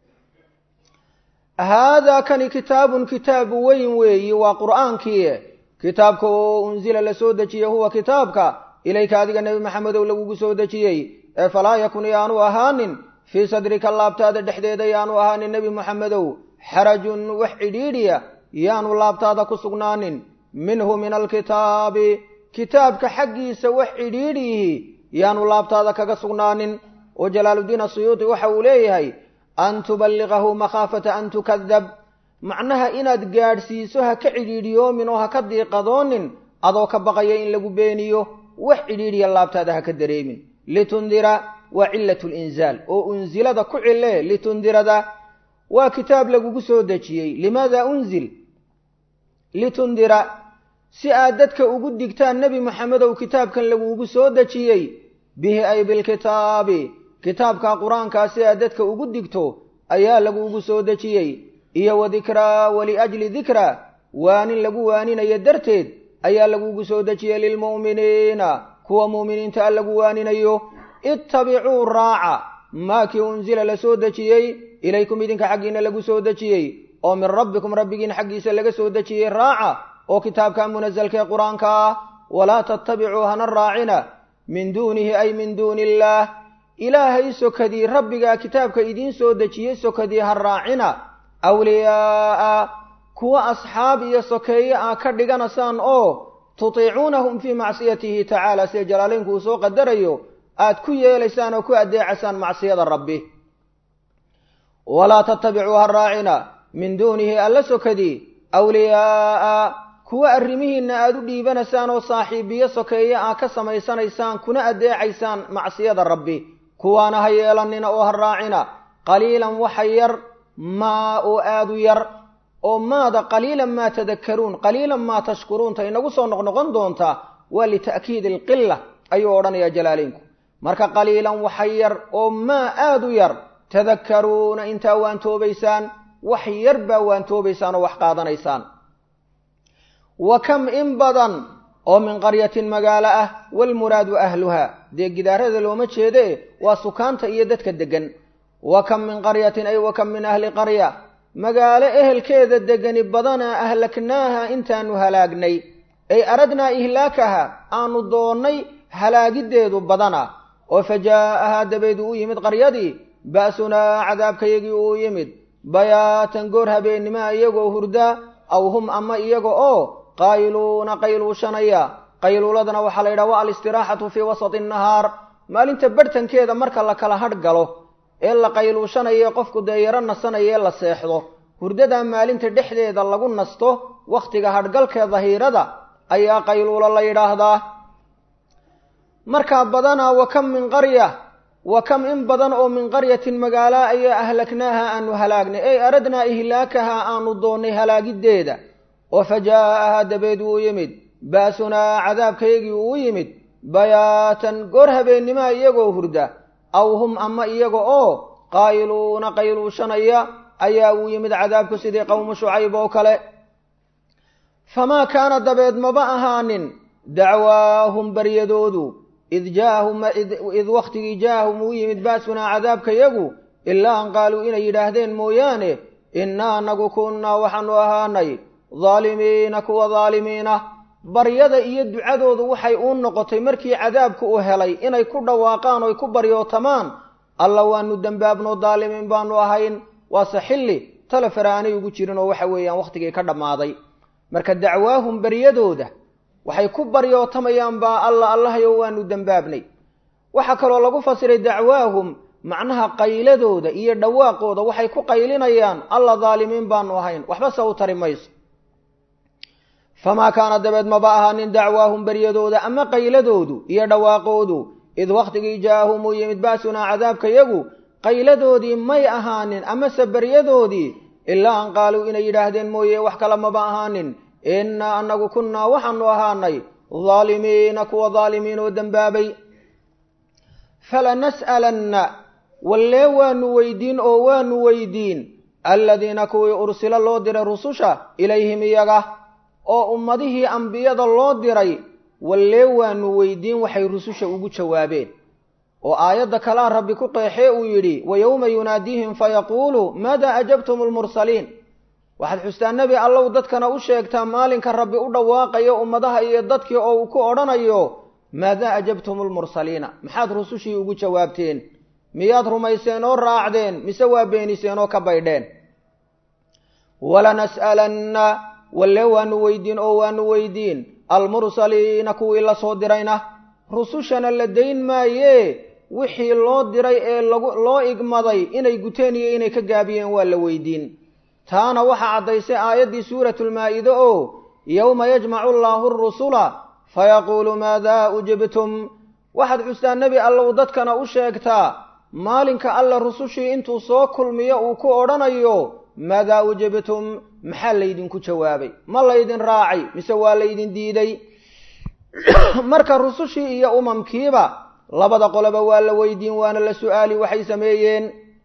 Speaker 1: haadaakani kitaabun kitaab weyn weeyi waa qur'aankii kitaabka oo unsila la soo dejiyey huwa kitaabka ilayka adiga nebi maxamedow lagugu soo dejiyey ee falaa yakun yaanu ahaanin fii sadrika laabtaada dhexdeeda yaanu ahaanin nebi moxamedow xarajun wax cidhiidhiya yaanu laabtaada ku sugnaanin minhu min alkitaabi kitaabka xaggiisa wax cidhiidhiyihi yaanu laabtaada kaga sugnaanin oo jalaaludiin asuyuuti waxa uu leeyahay an tuballigahu makhaafata an tukadab macnaha inaad gaadhsiiso ha ka cidhiidhiyoomin oo ha ka diiqadoonin adoo ka baqaya in lagu beeniyo wax cidhiidhiya laabtaada ha ka dareemin litundira waa cilatu linzaal oo unsilada ku cile litundirada waa kitaab lagugu soo dejiyey limaada unzil litundira si aad dadka ugu digtaan nebi maxamedow kitaabkan lagugu soo dejiyey bihi ay bilkitaabi kitaabka qur-aankaa si aad dadka ugu digto ayaa lagugu soo dejiyey iyo wadikraa waliajli dikra waanin lagu waaninayo darteed ayaa lagugu soo dejiyey lilmu'miniina kuwa mu'miniinta a lagu waaninayo ittabicuu raaca maa kii unzila la soo dejiyey ilaykum idinka xaggiina lagu soo dejiyey oo min rabbikum rabbigiin xaggiisa laga soo dejiyey raaca oo kitaabka munasalka ee qur-aanka ah walaa tattabicuu hana raacina min duunihi ay min duuni illaah ilaahay sokadii rabbigaa kitaabka idiin soo dejiyey sokadii ha raacina awliyaa'a kuwa asxaab iyo sokeeye aa ka dhiganaysaan oo tutiicuunahum fii macsiyatihi tacaala sida jalaalaynku uu soo qadarayo aad ku yeelaysaan oo ku adeecasaan macsiyada rabbi walaa tattabicuu ha raacina min duunihi alla sokadii awliyaa'a kuwa arrimihiinna aad u dhiibanaysaan oo saaxiibiyo sokeeye aa ka samaysanaysaan kuna adeecaysaan macsiyada rabbi kuwaana ha yeelanina oo ha raacina qaliilan waxa yar maa oo aad u yar oo maada qaliilan maa tadakkaruun qaliilan maa tashkuruun ta inagu soo noqnoqon doontaa waa lita'kiidi alqilla ayuu odhanayaa jalaalaynku marka qaliilan waxa yar oo maa aad u yar tadakkaruuna intaa waan toobaysaan wax yar baa waan toobaysaan oo wax qaadanaysaan wa kam in badan oo min qaryatin magaalo ah walmuraadu ahluhaa dee gidaarada looma jeede waa sukaanta iyo dadka deggan wa kam min qaryatin ay wa kam min ahli qarya magaalo ehelkeeda degani badanaa ahlaknaaha intaanu halaagnay ay aradnaa ihlaakaha aanu doonnay halaagiddeedu badana oo fajaa'ahaa dabeed uu yimid qaryadii ba'sunaa cadaabkayagii uu yimid bayaatan goor habeennimoa iyagoo hurdaa aw hum ama iyaga oo qaayiluuna qayluushanaya qayluuladana waxaa la yidhaha wa alistiraaxatu fii wasati annahaar maalinta barhtankeeda marka la kala hadh galo ee la qayluushanayo qofku dee yaro nasanaya ee la seexdo hurdadaa maalinta dhexdeeda lagu nasto wakhtiga hadhgalkee dahiirada ayaa qayluulo la yidhaahdaa markaa badanaa wa kam min qarya wa kam in badan oo min qaryatin magaala ayaa ahlaknaaha aanu halaagnay ey aradnaa ihlaakaha aanu doonnay halaagiddeeda oo fajaa'ahaa dabeed wuu yimid ba'sunaa cadaabkaygii uu yimid bayaatan goor habeennimoa iyagoo hurda aw hum ama iyaga oo qaayiluuna qayluushanaya ayaa uu yimid cadaabku sidii qowmu shucayb oo kale famaa kaana dabeed maba ahaanin dacwaahum baryadoodu id jaahum id wakhtigii jaahum uu yimid ba'sunaa cadaabkayagu ilaa an qaaluu inay yidhaahdeen mooyaane innaa anagu kunnaa waxaanu ahaanay daalimiina kuwa daalimiina baryada iyo ducadoodu waxay uu noqotay markii cadaabku uu helay inay ku dhawaaqaan oy ku baryootamaan alla waanu dembaabnoo daalimiin baanu ahayn waase xilli tale faraanay ugu jirin oo waxa weeyaan wakhtigii ka dhammaaday marka dacwaahum baryadooda waxay ku baryootamayaan baa alla allahayow waanu dembaabnay waxaa kaloo lagu fasiray dacwaahum macnaha qayladooda iyo dhawaaqooda waxay ku qaylinayaan alla daalimiin baanu ahayn waxba se u tari mayso famaa kaana dabeed maba ahaanin dacwaahum baryadooda ama qayladoodu iyo dhawaaqoodu id wakhtigii jaahum uu yimid ba'sunaa cadaabkayagu qayladoodii may ahaanin amase baryadoodii ilaa an qaaluu inay yidhaahdeen mooye wax kale maba ahaanin innaa anagu kunnaa waxaanu ahaanay daalimiina kuwa daalimiin oo dembaabay falanas'alanna wallee waanu weydiin oo waanu weydiin alladiina kuwii ursila loo diray rususha ilayhim iyaga oo ummadihii ambiyada loo diray wallee waanu weydiin waxay rususha ugu jawaabeen oo aayadda kalaa rabbi ku qeexee uu yidhi wa yowma yunaadiihim fayaquulu maadaa ajabtum almursaliin waxaad xustaa nebi allow dadkana u sheegtaa maalinka rabbi u dhawaaqayo ummadaha iyo dadkii oo uu ku odhanayo maadaa ajabtum almursaliina maxaad rusushii ugu jawaabteen miyaad rumayseen oo raacdeen mise waa beeniseen oo ka baydheen walanas'alanna wallee waanu weydiin oo waanu weydiin almursaliina kuwii la soo dirayna rusushana la dayn maayee wixii loo diray ee loo igmaday inay guteen iyo inay ka gaabiyeen waa la weydiin. taana waxaa caddaysay aayaddii suuratulmaa-ida oo yowma yajmacu allaahu arusula fayaquulu maadaa ujibtum. waxaad xustaa nebi allow dadkana u sheegtaa maalinka alla rusushii intuu soo kulmiyo uu ku odhanayo maadaa ujibtum, maxaa laydinku jawaabay, ma laydin raacay mise waa laydin diiday. marka rusushii iyo umamkiiba labada qoloba waa la weydiin waana la su'aali waxay sameeyeen.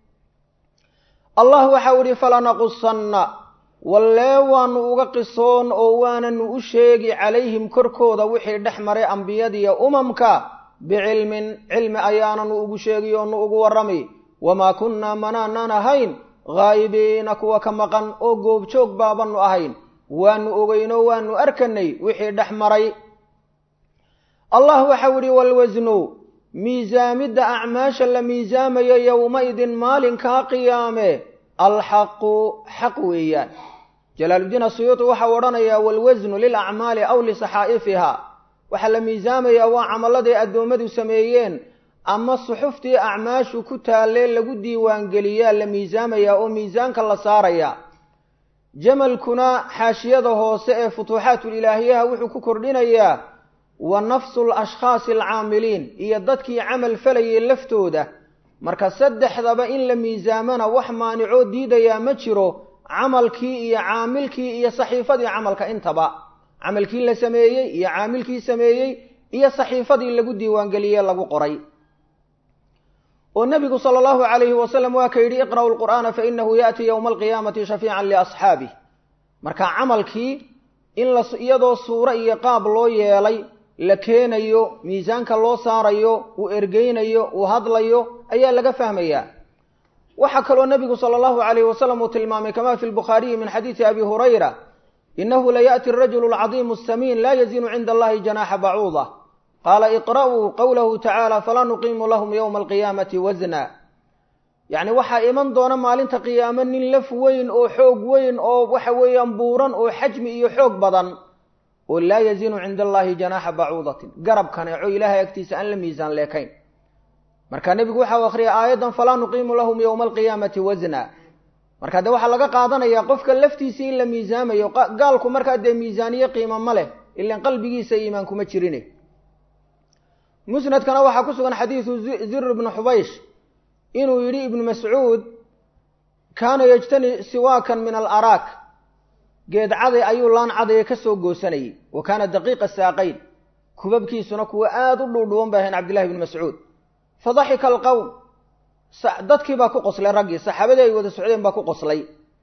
Speaker 1: allah waxau idhi falanaqusanna, wallee waanu uga qisoon oo waananu u sheegi calayhim korkooda wixii dhex maray ambiyadiiyo umamka bicilmin cilmi ayaananu ugu sheegi oonu ugu warrami. wamaa kunnaa manaanaan ahayn haa'ibiina kuwa ka maqan oo goobjoog baabanu ahayn, waanu ogeynoo waanu arkanay wixii dhex maray. allah waxau idhi walwasnu, miisaamidda acmaasha la miisaamayo yowmaidin maalinkaa qiyaame alxaqu xaq weeyaan. jalaaluddiin asuyuuti waxau odhanayaa walwasnu lilacmaali aw lisaxaa'ifiha, waxaa la miisaamayaa waa camalladay addoommadu sameeyeen ama suxuftii acmaashu ku taallee lagu diiwaangeliyaa la miisaamayaa oo miisaanka la saarayaa. jamalkuna xaashiyada hoose ee futuuxaatulilaahiyaha wuxuu ku kordhinayaa wa nafsu lashkhaasi alcaamiliin, iyo dadkii camal falayay laftooda. marka saddexdaba in la miisaamana wax maanicoo diidayaa ma jiro, camalkii iyo caamilkii iyo saxiifadii camalka intaba, camalkii la sameeyey iyo caamilkii sameeyey iyo saxiifadii lagu diiwaangeliyey lagu qoray. oo nebigu sala allahu calayhi wasalam waa ka yidhi iqra'u lqur'aana fa inahu ya'tii yowma alqiyaamati shafiican liasxaabih. marka camalkii in la iyadoo suuro iyo qaab loo yeelay la keenayo, miisaanka loo saarayo, uu ergeynayo, uu hadlayo ayaa laga fahmayaa. waxaa kaloo nebigu sala allahu calayhi wasalam uu tilmaamay kama fi lbukhaariyi min xadiidi abi hurayra inahu layaأti arajulu alcadiimu asamiin laa yazinu cinda allahi janaaxa bacuuda. qaala iqra'uu qowlahu tacaala falaa nuqiimu lahum yowma alqiyaamati wasna. yacni waxaa iman doona maalinta qiyaamo nin laf weyn oo xoog weyn oo waxa weeyaan buuran oo xajmi iyo xoog badan oo laa yazinu cinda allahi janaaxa bacuudatin, garab kaneeco ilaahay agtiisa aan la miisaan leekayn. marka nebigu waxau akhriyay aayaddan falaa nuqiimu lahum yowma alqiyaamati wasna. marka dee waxaa laga qaadanayaa qofka laftiisii in la miisaamayo. gaalku markaa dee miisaaniye qiimo ma leh, ilaan qalbigiisa iimaan kuma jirine. musnadkana waxaa ku sugan xadiidu zir ibnu xubaysh inuu yidhi ibnu mascuud kaana yajtani siwaakan min alaraak, geed caday ayuu laan cadaya ka soo goosanayay. wa kaana daqiiqa saaqayn, kubabkiisuna kuwa aada u dhuudhuwan bay ahayn cabdillahi ibnu mascuud. fadaxika alqowm, dadkii baa ku qoslay, raggii saxaabadii ay wada socdeen baa ku qoslay.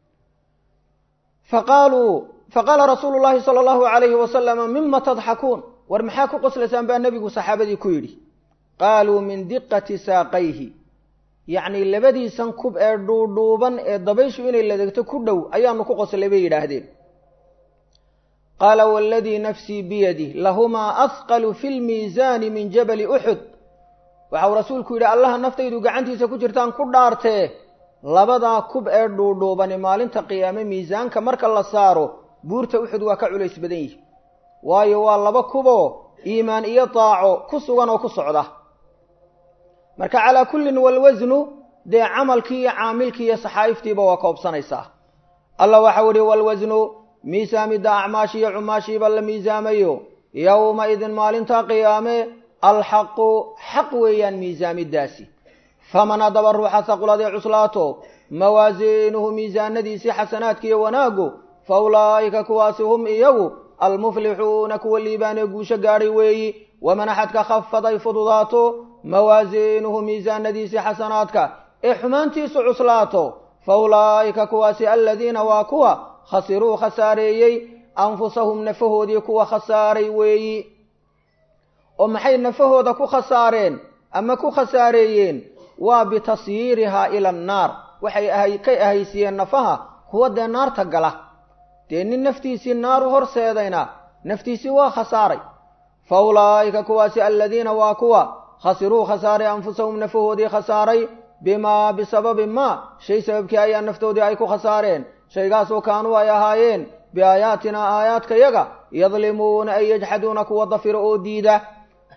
Speaker 1: faqaaluu faqaala rasuulu llahi sala allahu calayhi wasalama mima tadxakuun, war maxaa ku qoslaysaan baa nebigu saxaabadii ku yidhi. qaaluu min diqati saaqayhi, yacni labadiisan kub ee dhuudhuuban ee dabayshu inay ladegto ku dhow ayaanu ku qoslay bay yidhaahdeen. qaala waaladii nafsii biyadih lahumaa asqalu fi lmiisaani min jabali uxud. waxau rasuulku yidhi allaha naftaydu gacantiisa ku jirtaan ku dhaartee labadaa kub ee dhuudhuubani maalinta qiyaame miisaanka marka la saaro buurta uxud waa ka culays badan yihi, waayo waa laba kuboo iimaan iyo daaco ku sugan oo ku socda. marka calaa kullin walwasnu dee camalkii iyo caamilkii iyo saxaa'iftiiba waa koobsanaysaa. allah waxau idhi walwasnu, miisaamidda acmaashi iyo cumaashiiba la miisaamayo yowma idin maalinta qiyaame alxaqu xaq weeyaan miisaamiddaasi. faman haddaba ruuxa haquladee cuslaato mawaasiinuhu miisaanadiisii xasanaadkiiyo wanaaggu fa ulaa'ika kuwaasi hum iyagu almuflixuuna kuwa liibaanee guusho gaadhay weeyi. waman axadka khafaday fududaato mawaasiinuhu miisaanadiisii xasanaadka ee xumaantiisu cuslaato fa ulaa'ika kuwaasi aladiina waa kuwa khasiruu khasaareeyey anfusahum nafahoodii kuwa khasaaray weeyi. oo maxay nafahooda ku khasaareen ama ku khasaareeyeen? waa bitasyiirihaa ila annaar, waxay ahay kay ahaysiiyeen nafaha kuwa dee naarta gala. dee nin naftiisii naaru horseedayna naftiisii waa khasaaray. fa ulaa'ika kuwaasi aladiina waa kuwa khasiruu khasaaray anfusahum nafahoodii khasaaray bimaa bisababi maa shay sababkii ayaa naftoodii ay ku khasaareen, shaygaasoo kaanuu ay ahaayeen biaayaatinaa aayaadkayaga yadlimuuna ay yajxaduuna kuwa dafiro oo diida.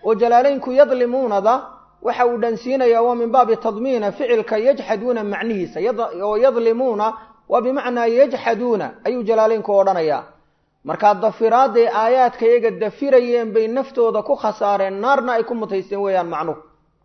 Speaker 1: وجلالينك يظلمون ذا وحاودن سينيا ومن باب تضمين فعلك يجحدون معنيه ويظلمون وبمعنى يجحدون أي جلالينك ورنيا marka dafiraad ee aayaadka iyaga dafirayeen bay naftooda ku khasaareen naarna ay ku mutaysteen weeyaan macnu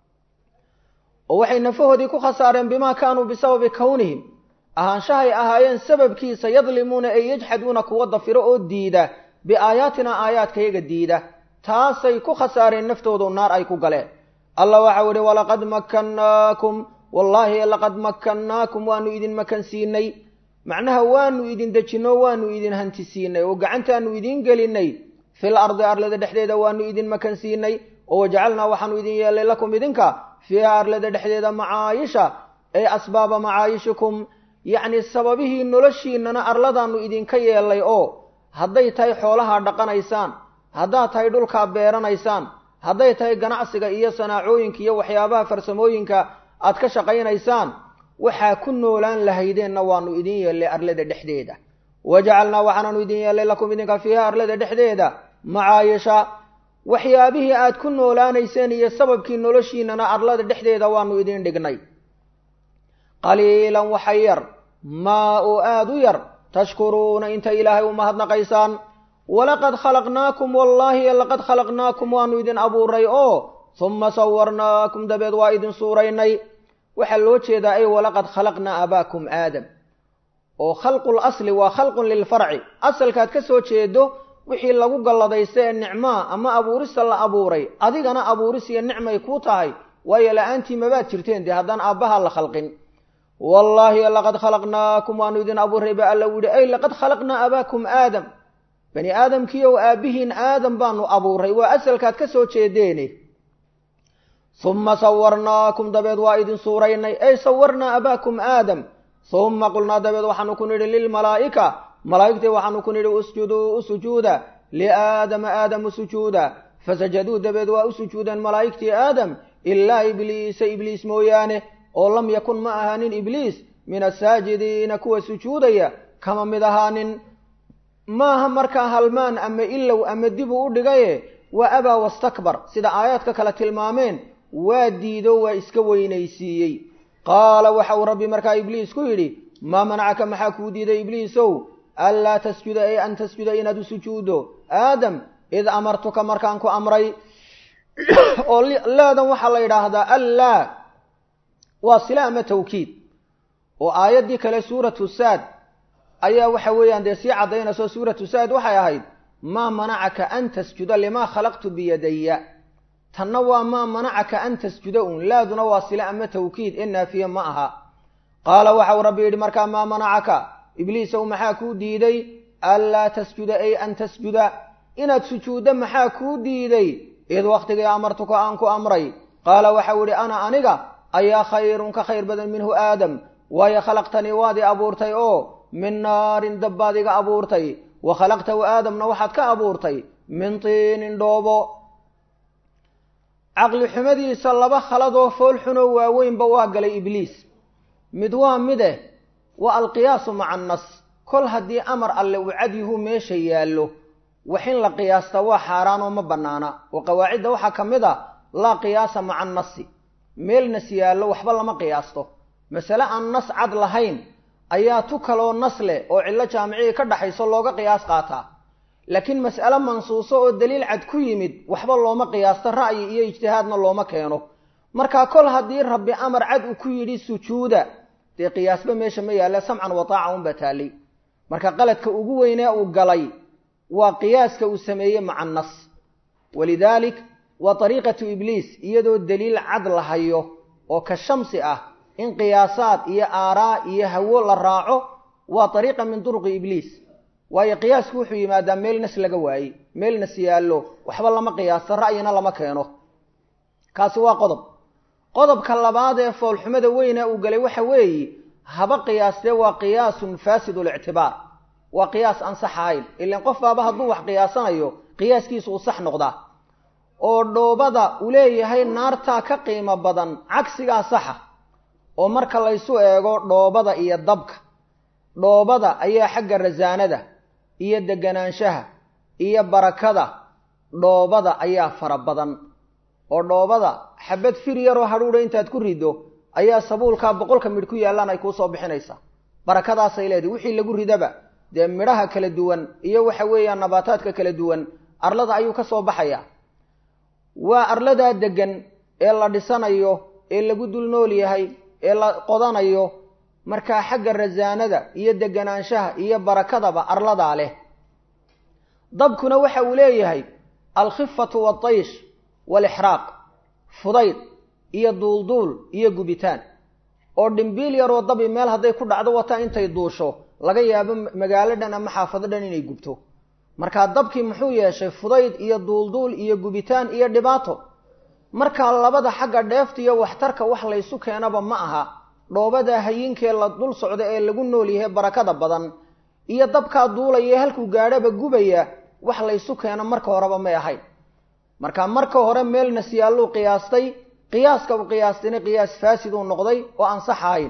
Speaker 1: oo waxay nafahoodii ku khasaareen bima kaanu bisababi kawnihim ahaanshahay ahaayeen sababkiisa yadlimuuna ay yajxaduuna kuwa dafiro oo diida biaayaatina aayaadka iyaga diida taasay ku khasaareen naftoodu naar ay ku galeen allah waxa uu yidhi walaqad makkannaakum wallahi laqad makkannaakum waanu idin makan siinay macnaha waanu idin dejino waanu idin hanti siinay oo gacantaanu idin gelinay fil ardi arlada dhexdeeda waanu idin makan siinay oo wajacalna waxaanu idin yeelay lakum idinka fiha arlada dhexdeeda macaayisha ay asbaaba macaayishikum yacni sababihii noloshiinana arladaanu idinka yeelay oo hadday tahay xoolaha dhaqanaysaan haddaad tahay dhulkaa beeranaysaan hadday tahay ganacsiga iyo sanaacooyinka iyo waxyaabaha farsamooyinka aad ka shaqaynaysaan waxaa ku noolaan lahaydeenna waanu idin yeelay arlada dhexdeeda wajacalnaa waxaanaanu idin yeelay lakum idinka fiiha arlada dhexdeeda macaayisha waxyaabihii aad ku noolaanayseen iyo sababkii noloshiinana arlada dhexdeeda waanu idin dhignay qaliilan waxa yar maa oo aada u yar tashkuruuna inta ilaahay u mahadnaqaysaan walaqad khalaqnaakum wallaahi laqad khalaqnaakum waanu idin abuuray oo uma sawarnaakum dabeed waa idin suuraynay waxaa loo jeedaa ay walaqad khalaqnaa abaakum aadam oo khalqul asli waa khalqun lilfarci asalkaad ka soo jeedo wixii lagu galladaysta ee nicmaa ama abuurista la abuuray adigana abuuris iyo nicmay kuu tahay waayo la-aantii mabaad jirteen dee haddaan aabbaha la khalqin wallaahi laqad khalaqnaakum waanu idin abuuray ba alla u yihi ay laqad khalaqnaa abaakum aadam bani aadamkiiyow aabbihiin aadam baanu abuuray waa asalkaad ka soo jeedeene uma sawarnaakum dabeed waa idin suuraynay ay sawarnaa abaakum aadam uma qulnaa dabeed waxaanu ku nidhi lilmalaa'ika malaa'igtii waxaanu ku nidhi usjuduu u sujuuda liaadama aadamu sujuuda fasajaduu dabeed waa u sujuudeen malaa'igtii aadam ilaa ibliisa ibliis mooyaane oo lam yakun ma ahaanin ibliis min asaajidiina kuwa sujuudaya kama mid ahaanin maaha markaa halmaan ama ilow ama dibuu u dhigaye waa abaa wastakbar sida aayaadka kale tilmaameen waa diido waa iska weynaysiiyey qaala waxa uu rabbi markaa ibliis ku yidhi maa manacaka maxaa kuu diiday ibliisow anlaa tasjuda ay an tasjuda inaad u sujuuddo aadam id amartuka markaan ku amray oo laadan waxaa la yidhaahdaa allaa waa sila ama tawkiid oo aayaddii kale suuratu saad ayaa waxa weeyaan dee sii caddaynayso suuratu saad waxay ahayd maa manacaka an tasjuda limaa khalaqtu biyadaya tanna waa maa manacaka an tasjuda un laaduna waa sila ama tawkiid ee naafiye ma aha qaala waxau rabbi yidhi markaa maa manacaka ibliisow maxaa kuu diiday anlaa tasjuda ay an tasjuda inaad sujuuddo maxaa kuu diiday id wakhtigii amartuka aan ku amray qaala waxau yidhi ana aniga ayaa khayrun ka khayr badan minhu aadam waayo khalaqtanii waad i abuurtay oo min naarin dabbaad iga abuurtay wa khalaqtahu aadamna waxaad ka abuurtay min tiinin dhoobo caqli xumadiisa laba khaladoo foolxunoo waaweynba waa galay ibliis mid waa mide waa alqiyaasu maca annas kol haddii amar alle uu cadyuhu meesha yaallo wax in la qiyaasta waa xaaraanoo ma bannaana oo qawaacidda waxaa ka mid a laa qiyaasa maca annasi meel nas yaallo waxba lama qiyaasto masale aan nas cad lahayn ayaa tu kaloo nas leh oo cillo jaamicii ka dhaxayso looga qiyaas qaataa laakiin mas'ale mansuuso oo daliil cad ku yimid waxba looma qiyaasto ra'yi iyo ijtihaadna looma keeno markaa kol haddii rabbi amar cad uu ku yidhi sujuuda dee qiyaasba meesha ma yaalla samcan wa taaca unbaa taallay marka qaladka ugu weynee uu galay waa qiyaaska uu sameeyey maca annas walidaalik waa ariiqatu ibliis iyadoo daliil cad la hayo oo ka shamsi ah in qiyaasaad iyo aaraa iyo hawo la raaco waa ariiqa min duruqi ibliis waayo qiyaasku wuxuu yimaadaa meel nas laga waayey meel nas yaallo waxba lama qiyaasto ra'yina lama keeno kaasi waa qodob qodobka labaad ee foolxumada weyna uu galay waxa weeye haba qiyaastee waa qiyaasun faasidu lictibaar waa qiyaas aan sax ahayn ilaan qof baaba hadduu wax qiyaasanayo qiyaaskiisu uu sax noqdaa oo dhoobada uu leeyahay naartaa ka qiimo badan cagsigaa saxa oo marka laysu eego dhoobada iyo dabka dhoobada ayaa xagga rasaanada iyo deganaanshaha iyo barakada dhoobada ayaa fara badan oo dhoobada xabad fir yar oo hadhuudha intaad ku rido ayaa sabuulkaa boqolka midh ku yaallaan ay kuu soo bixinaysaa barakadaasay leedahay wixii lagu ridaba dee midhaha kala duwan iyo waxa weeyaan nabaataadka kala duwan arlada ayuu ka soo baxayaa waa arladaa degan ee la dhisanayo ee lagu dul nool yahay ee la qodanayo markaa xagga rasaanada iyo deganaanshaha iyo barakadaba arladaa leh dabkuna waxa uu leeyahay alkhifatu waataysh waalixraaq fudayd iyo duulduul iyo gubitaan oo dhimbiil yaroo dabi meel hadday ku dhacdo wataa intay duusho laga yaabo magaalo dhan ama xaafado dhan inay gubto markaa dabkii muxuu yeeshay fudayd iyo duulduul iyo gubitaan iyo dhibaato markaa labada xagga dheefta iyo waxtarka wax laysu keenaba ma aha dhoobada hayinkee la dul socda ee lagu nool yahay barakada badan iyo dabkaa duulaya halkuu gaadhaba gubaya wax laysu keeno marka horeba may ahayn markaa marka hore meel nasyaalluu qiyaastay qiyaaska u qiyaastina qiyaas faasid uu noqday oo aan sax ahayn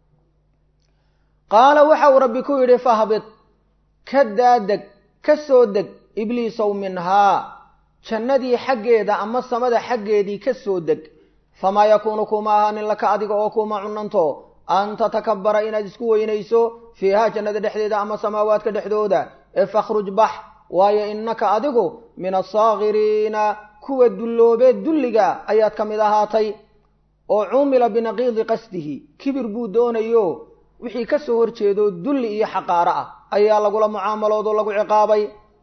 Speaker 1: qaala waxa uu rabbi ku yidhi fahbit ka daadeg ka soo deg ibliisow minhaa jannadii xaggeeda ama samada xaggeedii ka soo deg famaa yakuunu kuma ahaanin laka adiga oo kuma cunanto an tatakabbara inaad isku weynayso fiihaa jannada dhexdeeda ama samaawaadka dhexdooda ee fakhruj bax waayo innaka adigu min assaakiriina kuwa dulloobee dulliga ayaad ka mid ahaatay oo cumila binaqiidi qasdihi kibir buu doonayo wixii ka soo horjeedo dulli iyo xaqaaro ah ayaa lagula mucaamaloodo lagu ciqaabay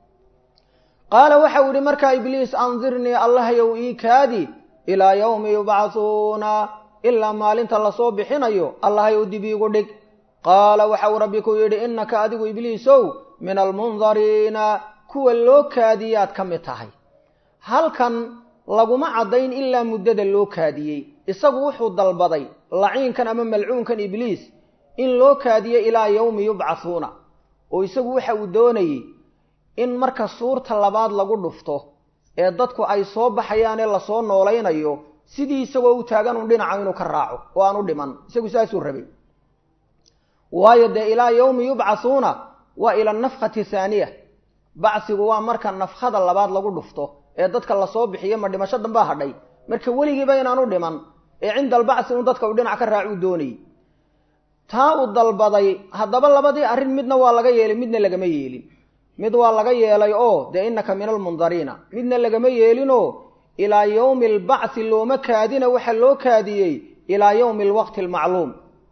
Speaker 1: qaala waxa uu yidhi markaa ibliis andirnii allahyow ii kaadi ilaa yawmi yubcahuuna ilaa maalinta lasoo bixinayo allahyow dib iigu dhig qaala waxa uu rabbi ku yidhi innaka adigu ibliisow min almundariina kuwa loo kaadiyaad ka mid tahay halkan laguma caddayn ilaa muddada loo kaadiyey isagu wuxuu dalbaday laciinkan ama malcuunkan ibliis in loo kaadiyo ilaa yawmi yubcahuuna oo isagu waxa uu doonayey in marka suurta labaad lagu dhufto ee dadku ay soo baxayaanee lasoo noolaynayo sidii isagoo u taagan un dhinaca inuu ka raaco oo aan u dhiman isagu saasuu rabay waayo dee ilaa yawmi yubcahuuna waa ila nafkhati haaniya bacsigu waa marka nafkhada labaad lagu dhufto ee dadka lasoo bixiyo ma dhimasho dambaa hadhay marka weligiiba inaan u dhiman ee cinda albacsi inuu dadka uu dhinac ka raaco u doonayey taa uu dalbaday haddaba labadii arrin midna waa laga yeelay midna lagama yeelin mid waa laga yeelay oo dee innaka min almundariina midna lagama yeelinoo ilaa yawmi albacthi looma kaadina waxa loo kaadiyey ilaa yawmi alwaqti almacluum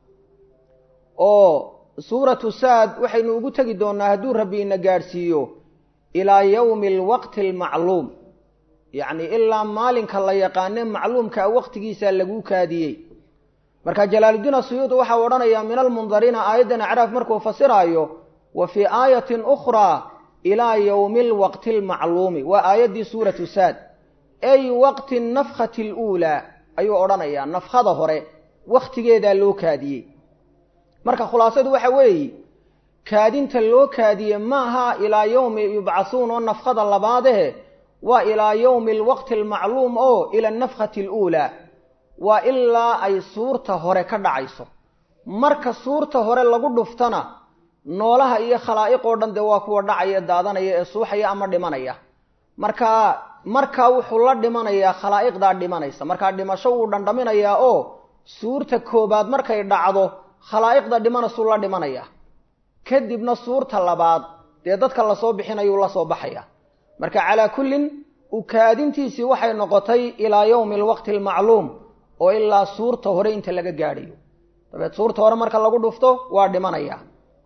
Speaker 1: oo suuratu saad waxaynu ugu tegi doonaa hadduu rabbi ina gaadhsiiyo ilaa yawmi alwaqti almacluum yacni ilaa maalinka la yaqaane macluumkaa waqtigiisa laguu kaadiyey marka jalaaludiin asuyuudi waxau odhanayaa min almundariina aayaddan acraaf markuu fasiraayo wa fii aayatin ukhraa ilaa yawmi alwaqti almacluumi waa aayaddii suuratu saad ay waqti nafkhati aluulaa ayuu odhanayaa nafkhada hore wakhtigeedaa loo kaadiyey marka khulaasadu waxa weeye kaadinta loo kaadiye maaha ilaa yawmi yubcahuun oo nafkhada labaadehe waa ilaa yawmi alwaqti almacluum oo ila anafkhati aluulaa waa ilaa ay suurta hore ka dhacayso marka suurta hore lagu dhuftana noolaha iyo khalaa'iq oo dhan dee waa kuwa dhacaya daadanaya ee suuxaya ama dhimanaya markaa markaa wuxuu la dhimanayaa khalaa'iqdaa dhimanaysa markaa dhimasho wuu dhandhaminayaa oo suurta koobaad markay dhacdo khalaa'iqda dhimanaysuu la dhimanayaa kadibna suurta labaad dee dadka lasoo bixinayuu la soo baxaya marka calaa kullin ukaadintiisii waxay noqotay ilaa yawmi alwaqti almacluum oo ilaa suurta hore inta laga gaadhayo dabeed suurta hore marka lagu dhufto waa dhimanaya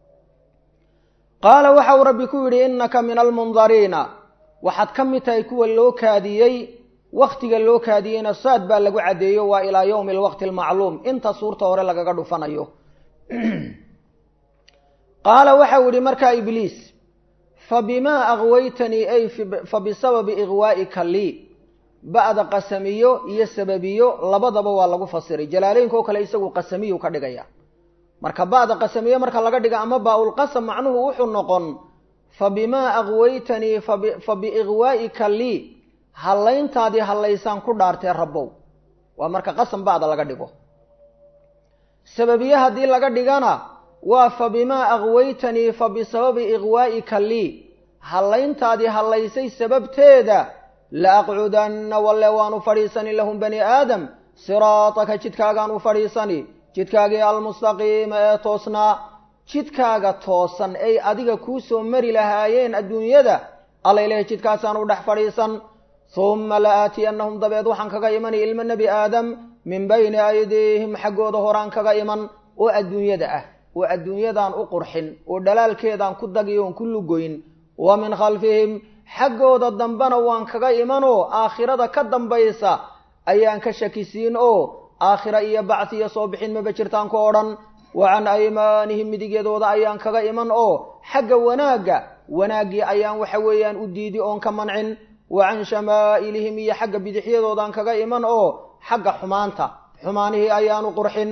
Speaker 1: qaala waxa uu rabbi ku yidhi innaka min almundariina waxaad ka mid tahay kuwa loo kaadiyey wakhtiga loo kaadiyeyna saad baa lagu caddeeyo waa ilaa yawmi alwaqti almacluum inta suurta hore lagaga dhufanayo qaala waxa uu yidhi markaa ibliis fabimaa aghwaytanii ay fabisababi ighwaa'ika lii ba'da qasamiyo iyo sababiyo labadaba waa lagu fasiray jalaaleynka oo kale isagu qasamiyu ka dhigaya marka ba'da qasamiyo marka laga dhiga ama baa-ulqasam macnuhu wuxuu noqon fabimaa aghwaytanii fabiighwaa'ika lii hallayntaadii hallaysaan ku dhaartee rabbow waa marka qasam ba'da laga dhigo sababiye haddii laga dhigana waa fabimaa aghwaytanii fabisababi ighwaa'ika lii hallayntaadii hallaysay sababteeda laaqcudanna walle waanu fadhiisani lahum bani aadam siraataka jidkaagaan u fadhiisani jidkaagii almustaqiima ee toosnaa jidkaaga toosan ay adiga kuu soo mari lahaayeen adduunyada alla ilahay jidkaasaan u dhex fadhiisan humma la aatiyannahum dabeed waxaan kaga imani ilma nebi aadam min bayni aydiihim xaggooda horaan kaga iman oo adduunyada ah oo adduunyadaan u qurxin oo dhalaalkeedaan ku dagiyo oon ku lugoyn wa min khalfihim xaggooda dambena waan kaga imanoo aakhirada ka dambaysa ayaan ka shakisiin oo aakhira iyo bacsi iyo soo bixin maba jirtaan ku odhan wa can aymaanihim midigyadooda ayaan kaga iman oo xagga wanaagga wanaaggii ayaan waxa weeyaan u diidi oon ka mancin wa can shamaa'ilihim iyo xagga bidixyadoodaan kaga iman oo xagga xumaanta xumaanihii ayaanu qurxin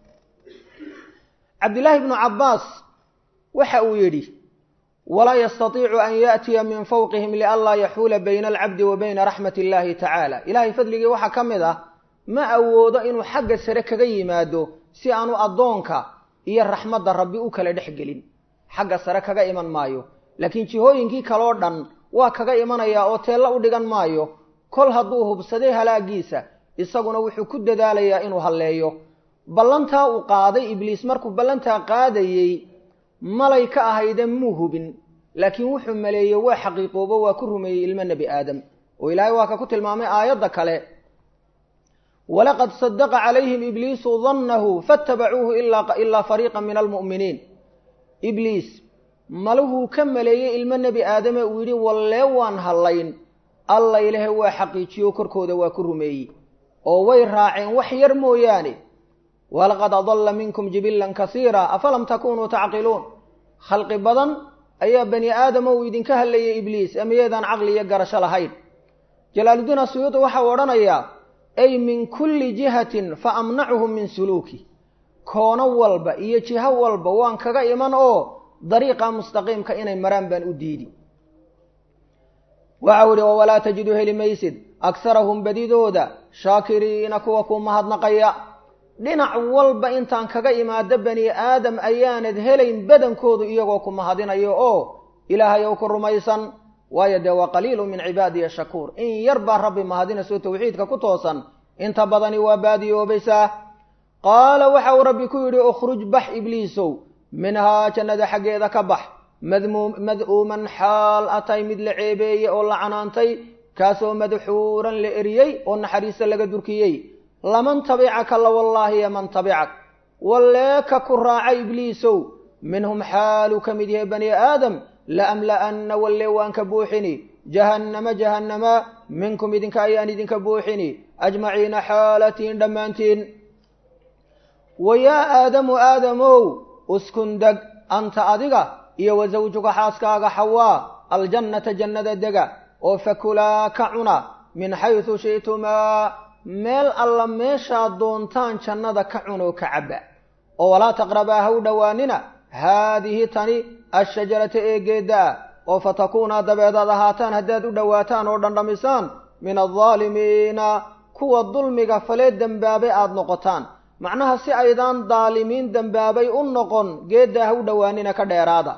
Speaker 1: cabdillaahi ibnu cabbaas waxa uu yidhi walaa yastatiicu an yaأtiya min fawqihim lianlaa yaxuula bayna alcabdi wa bayna raxmat illaahi tacaala ilaahay fadligii waxaa ka mid ah ma awoodo inuu xagga sare kaga yimaado si aanu addoonka iyo raxmadda rabbi u kala dhex gelin xagga sare kaga iman maayo laakiin jihooyinkii kaloo dhan waa kaga imanayaa oo teella u dhigan maayo kol hadduu hubsaday halaagiisa isaguna wuxuu ku dadaalayaa inuu halleeyo ballantaa uu qaaday ibliis markuu ballantaa qaadayey malay ka ahayde muu hubin laakiin wuxuu maleeyey waa xaqiiqoobo waa ku rumeeyey ilmo nebi aadam oo ilaahay waa ka ku tilmaamay aayadda kale walaqad sadaqa calayhim ibliisu dannahu faatabacuuhu ilaa fariiqan min almu'miniin ibliis maluhuu ka maleeyey ilmo nebi aadame uu yidhi wallee waan hallayn alla ilaahay waa xaqiijiyo korkooda waa ku rumeeyey oo way raaceen wax yar mooyaane walaqad adalla minkum jibilan kasiira afalam takunuu tacqiluun khalqi badan ayaa bani aadama uu idinka hadlayay ibliis amiyaedaan caqli iyo garasho lahayn jalaaludiin asuyuudi waxau odhanayaa ay min kulli jihatin fa amnacuhum min suluuki koono walba iyo jiho walba waan kaga iman oo dariiqa mustaqiimka inay maraan baan u diidi waxau idhi oo walaa tajidu heli maysid agsarahum badidooda shaakiriina kuwa ku mahadnaqaya dhinac walba intaan kaga imaado bani aadam ayaanad helayn badankoodu iyagoo ku mahadinayo oo ilaahay ou ku rumaysan waayo dee waa qaliilu min cibaadiya shakuur in yar baa rabbi mahadinayso tawxiidka ku toosan inta badani waa baadiyoobaysaa qaala waxa uu rabbi ku yidhi ukhruj bax ibliisow minhaa jannada xaggeeda ka bax mad'uuman xaal atay mid la ceebeeyey oo la canaantay kaasoo madxuuran la eriyey oo naxariista laga durkiyey laman tabicaka la wallaahi yaman tabicak wallee ka ku raaca ibliisow minhum xaaluu ka mid yahay bani aadam laamla'anna wallee waan ka buuxini jahannama jahannama minkum idinka ayaan idinka buuxini ajmaciina xaalatiin dhammaantiin wa yaa aadamu aadamow uskun deg anta adiga iyo wa sawjuka xaaskaaga xawaa aljannata jannada dega oo fakulaa ka cuna min xaysu shi'tumaa meel alla meeshaad doontaan jannada ka cunoo ka cabba oo walaa taqrabaa ha u dhowaanina haadihi tani ashajarata ee geedda ah oo fatakuunaa dabeedaad ahaataan haddaad u dhowaataan oo dhandhamisaan min aldaalimiina kuwa dulmiga falee dembaabay aada noqotaan macnaha si aydaan daalimiin dembaabay u noqon geeddaa ha u dhowaanina ka dheeraada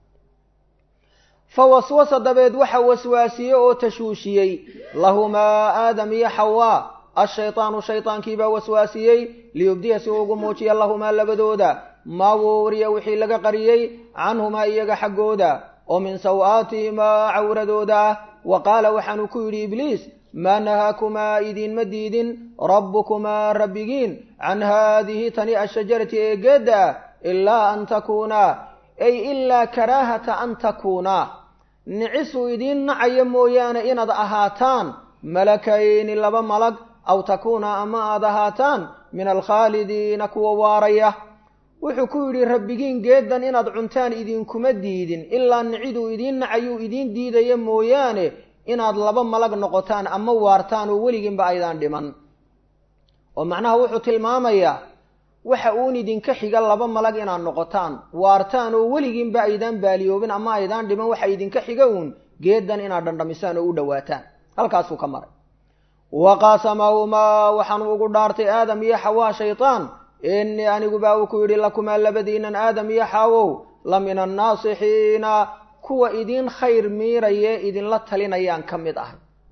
Speaker 1: fa waswasa dabeed waxa waswaasiyey oo tashuushiyey lahumaa aadam iyo xawaa ashaytaanu shaytaankiibaa waswaasiyey liyubdiya si uu ugu muujiya lahumaa labadooda maa wowriya wixii laga qariyey canhumaa iyaga xaggooda oo min saw-aatihimaa cawradooda ah wa qaala waxaanu ku yidhi ibliis maa nahaakumaa idiinma diidin rabbukumaa rabbigiin can haadihi tani ashajarati ee geedda ah ilaa an takuunaa ay ilaa karaahata an takuunaa nicisuu idiin nacaya mooyaane inaad ahaataan malakayni laba malag aw takuuna ama aada ahaataan min alkhaalidiina kuwa waaraya wuxuu ku yidhi rabbigiin geeddan inaad cuntaan idinkuma diidin ilaa niciduu idiin nacayuu idiin diidaya mooyaane inaad laba malag noqotaan ama waartaan oo weligiinba aydaan dhiman oo macnaha wuxuu tilmaamayaa waxa uun idinka xiga laba malag inaad noqotaan waartaan oo weligiinba aydaan baaliyoobin ama aydaan dhiman waxa idinka xiga uun geeddan inaad dhandhamisaan oo u dhowaataan halkaasuu ka maray waqaasamahumaa waxaanu ugu dhaartay aadam iyo xawaa shaytaan innii anigubaa uu ku yidhi lakumaa labadiinan aadam iyo xaawow la min annaasixiina kuwa idiin khayr miiraye idinla talinayaan ka mid ahay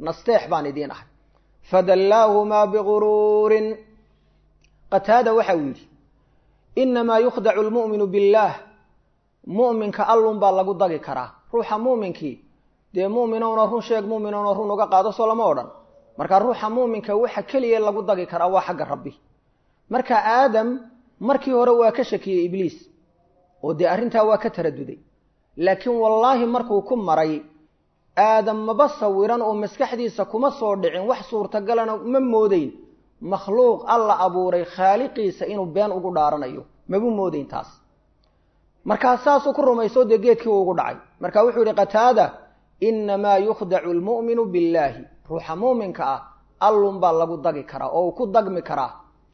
Speaker 1: nasteex baan idiin ahay fadallaahumaa biguruurin qataada waxa uu yidhi inamaa yukhdacu almu'minu billaah mu'minka allun baa lagu dagi karaa ruuxa mu'minkii dee mu'minowna run sheeg mu'minowna run uga qaado soo lama odhan marka ruuxa mu'minka waxa keliya lagu dagi karaa waa xagga rabbi marka aadam markii hore waa ka shakiyey ibliis oo dee arrintaa waa ka taraduday laakiin wallaahi markuu ku maray aadam maba sawiran oo maskaxdiisa kuma soo dhicin wax suurtagalana ma moodayn makhluuq alla abuuray khaaliqiisa inuu been ugu dhaaranayo mabu moodayn taas markaa saasuu ku rumayso dee geedkii uu ugu dhacay marka wuxuu yihi qataada inamaa yukhdacu almu'minu billaahi ruuxa muuminka ah allun baa lagu dagi karaa oo uu ku dagmi karaa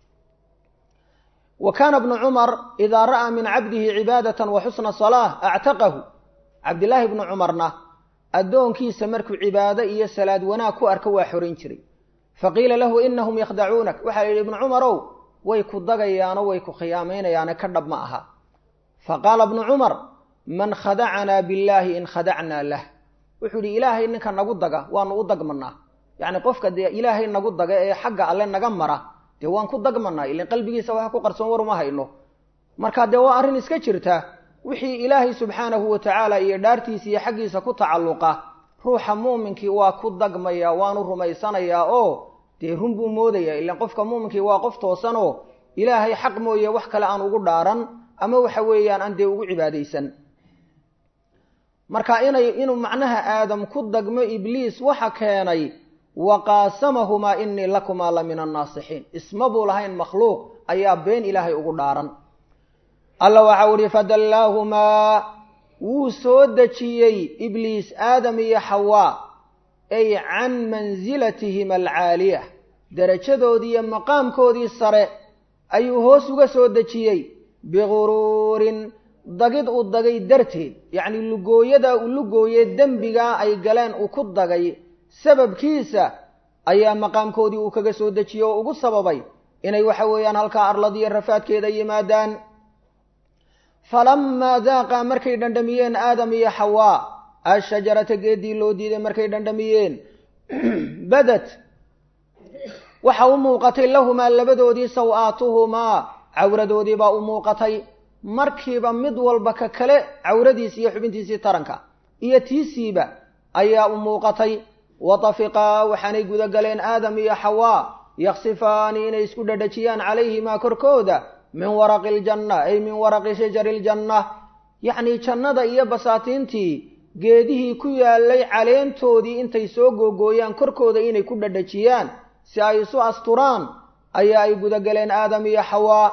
Speaker 1: wa kaana bnu cumar idaa ra'aa min cabdihi cibaadatan wa xusna salaah actaqahu cabdillaahi ibnu cumarna addoonkiisa markuu cibaado iyo salaad wanaag ku arko waa xorayn jiray faqiila lahu inahum yakhdacuunak waxaa la yidhi ibnu cumarow way ku dagayaano way ku khiyaamaynayaane ka dhab ma aha faqaala ibnu cumar man khadacanaa billaahi in khadacnaa lah wuxuu yidhi ilaahay ninka nagu daga waanu u dagmanaa yacni qofka dee ilaahay nagu daga ee xagga alle naga mara dee waan ku dagmanaa ilan qalbigiisa waxa ku qarsoon war uma hayno marka dee waa arrin iska jirta wixii ilaahay subxaanahu wa tacaala iyo dhaartiisa iyo xaggiisa ku tacalluqa ruuxa muuminkii waa ku dagmaya waanu rumaysanayaa oo dee run buu moodayaa ilan qofka muuminkii waa qof toosan oo ilaahay xaq mooye wax kale aan ugu dhaaran ama waxa weeyaan aan dee ugu cibaadaysan marka inay inuu macnaha aadam ku dagmo ibliis waxa keenay waqaasamahumaa inii lakumaa la min annaasixiin isma buu lahayn makhluuq ayaa been ilaahay ugu dhaaran alla waxau ihi fadallaahumaa wuu soo dejiyey ibliis aadam iyo xawaa ay can mansilatihima alcaaliyah darajadoodii iyo maqaamkoodii sare ayuu hoos uga soo dejiyey biguruurin dagid uu dagay darteed yacni lugooyada uu lugooye dembigaa ay galeen uu ku dagay sababkiisa ayaa maqaamkoodii uu kaga soo dejiyey oo ugu sababay inay waxa weeyaan halkaa arladiyo rafaadkeeda yimaadaan falamaa daaqaa markay dhandhamiyeen aadam iyo xawaa ashajarata geeddii loo diiday markay dhandhamiyeen badad waxa u muuqatay lahumaa labadoodii saw-aatuhumaa cawradoodii baa u muuqatay markiiba mid walba ka kale cawradiisi iyo xubintiisii taranka iyo tiisiiba ayaa u muuqatay watafiqaa waxaanay gudagaleen aadam iyo xawaa yaksifaani inay isku dhadhajiyaan calayhimaa korkooda min waraqi aljanna ay min waraqi shajari aljanna yacnii jannada iyo basaatiintii geedihii ku yaalay caleentoodii intay soo googooyaan korkooda inay ku dhadhajiyaan si ay isu asturaan ayaa ay gudagaleen aadam iyo xawaa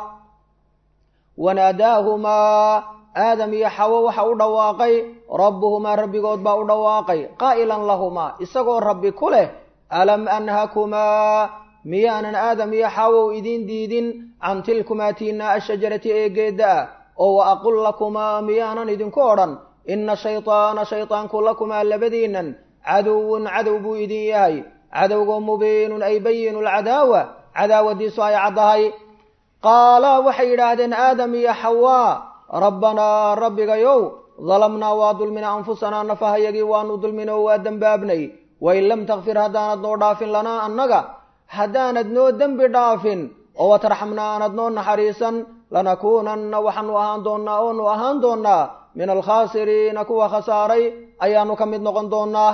Speaker 1: wanaadaahumaa aadam iyo xawo waxa u dhawaaqay rabbuhumaa rabbigood baa u dhawaaqay qaa'ilan lahumaa isagoo rabbi ku leh alam anhakumaa miyaanan aadam iyo xawow idiin diidin can tilkumaa tiinaa ashajarati ee geedda ah oo wa aqul lakumaa miyaanan idinku odhan ina shaytaana shaytaanku lakumaa labadiinan caduwun cadow buu idin yahay cadowgoo mubiinun ay bayinu lcadaawa cadaawadiisu ay caddahay qaala waxay yidhaahdeen aadam iyo xawaa rabbanaa rabbigayow dalamnaa waa dulmina anfusanaa nafahayagii waanu dulmin oo waa dembaabnay wain lam takfir haddaanad noo dhaafin lanaa annaga haddaanad noo dembi dhaafin oo watarxamnaa aanad noo naxariisan lanakuunanna waxaanu ahaan doonnaa oonu ahaan doonnaa min alkhaasiriina kuwa khasaaray ayaanu ka mid noqon doonnaa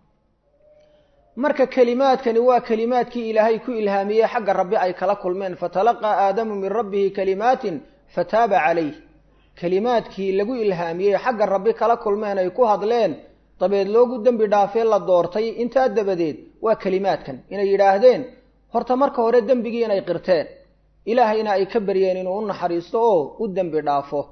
Speaker 1: marka kelimaadkani waa kelimaadkii ilaahay ku ilhaamiyey xagga rabbi ay kala kulmeen fatalaqaa aadamu min rabbihi kalimaatin fataaba calayh kelimaadkii lagu ilhaamiyey xagga rabbi kala kulmeen ay ku hadleen dabeed loogu dembi dhaafee la doortay intaa dabadeed waa kelimaadkan inay yidhaahdeen horta marka hore dembigii inay qirteen ilaahayna ay ka baryeen inuu u naxariisto oo u dembi dhaafo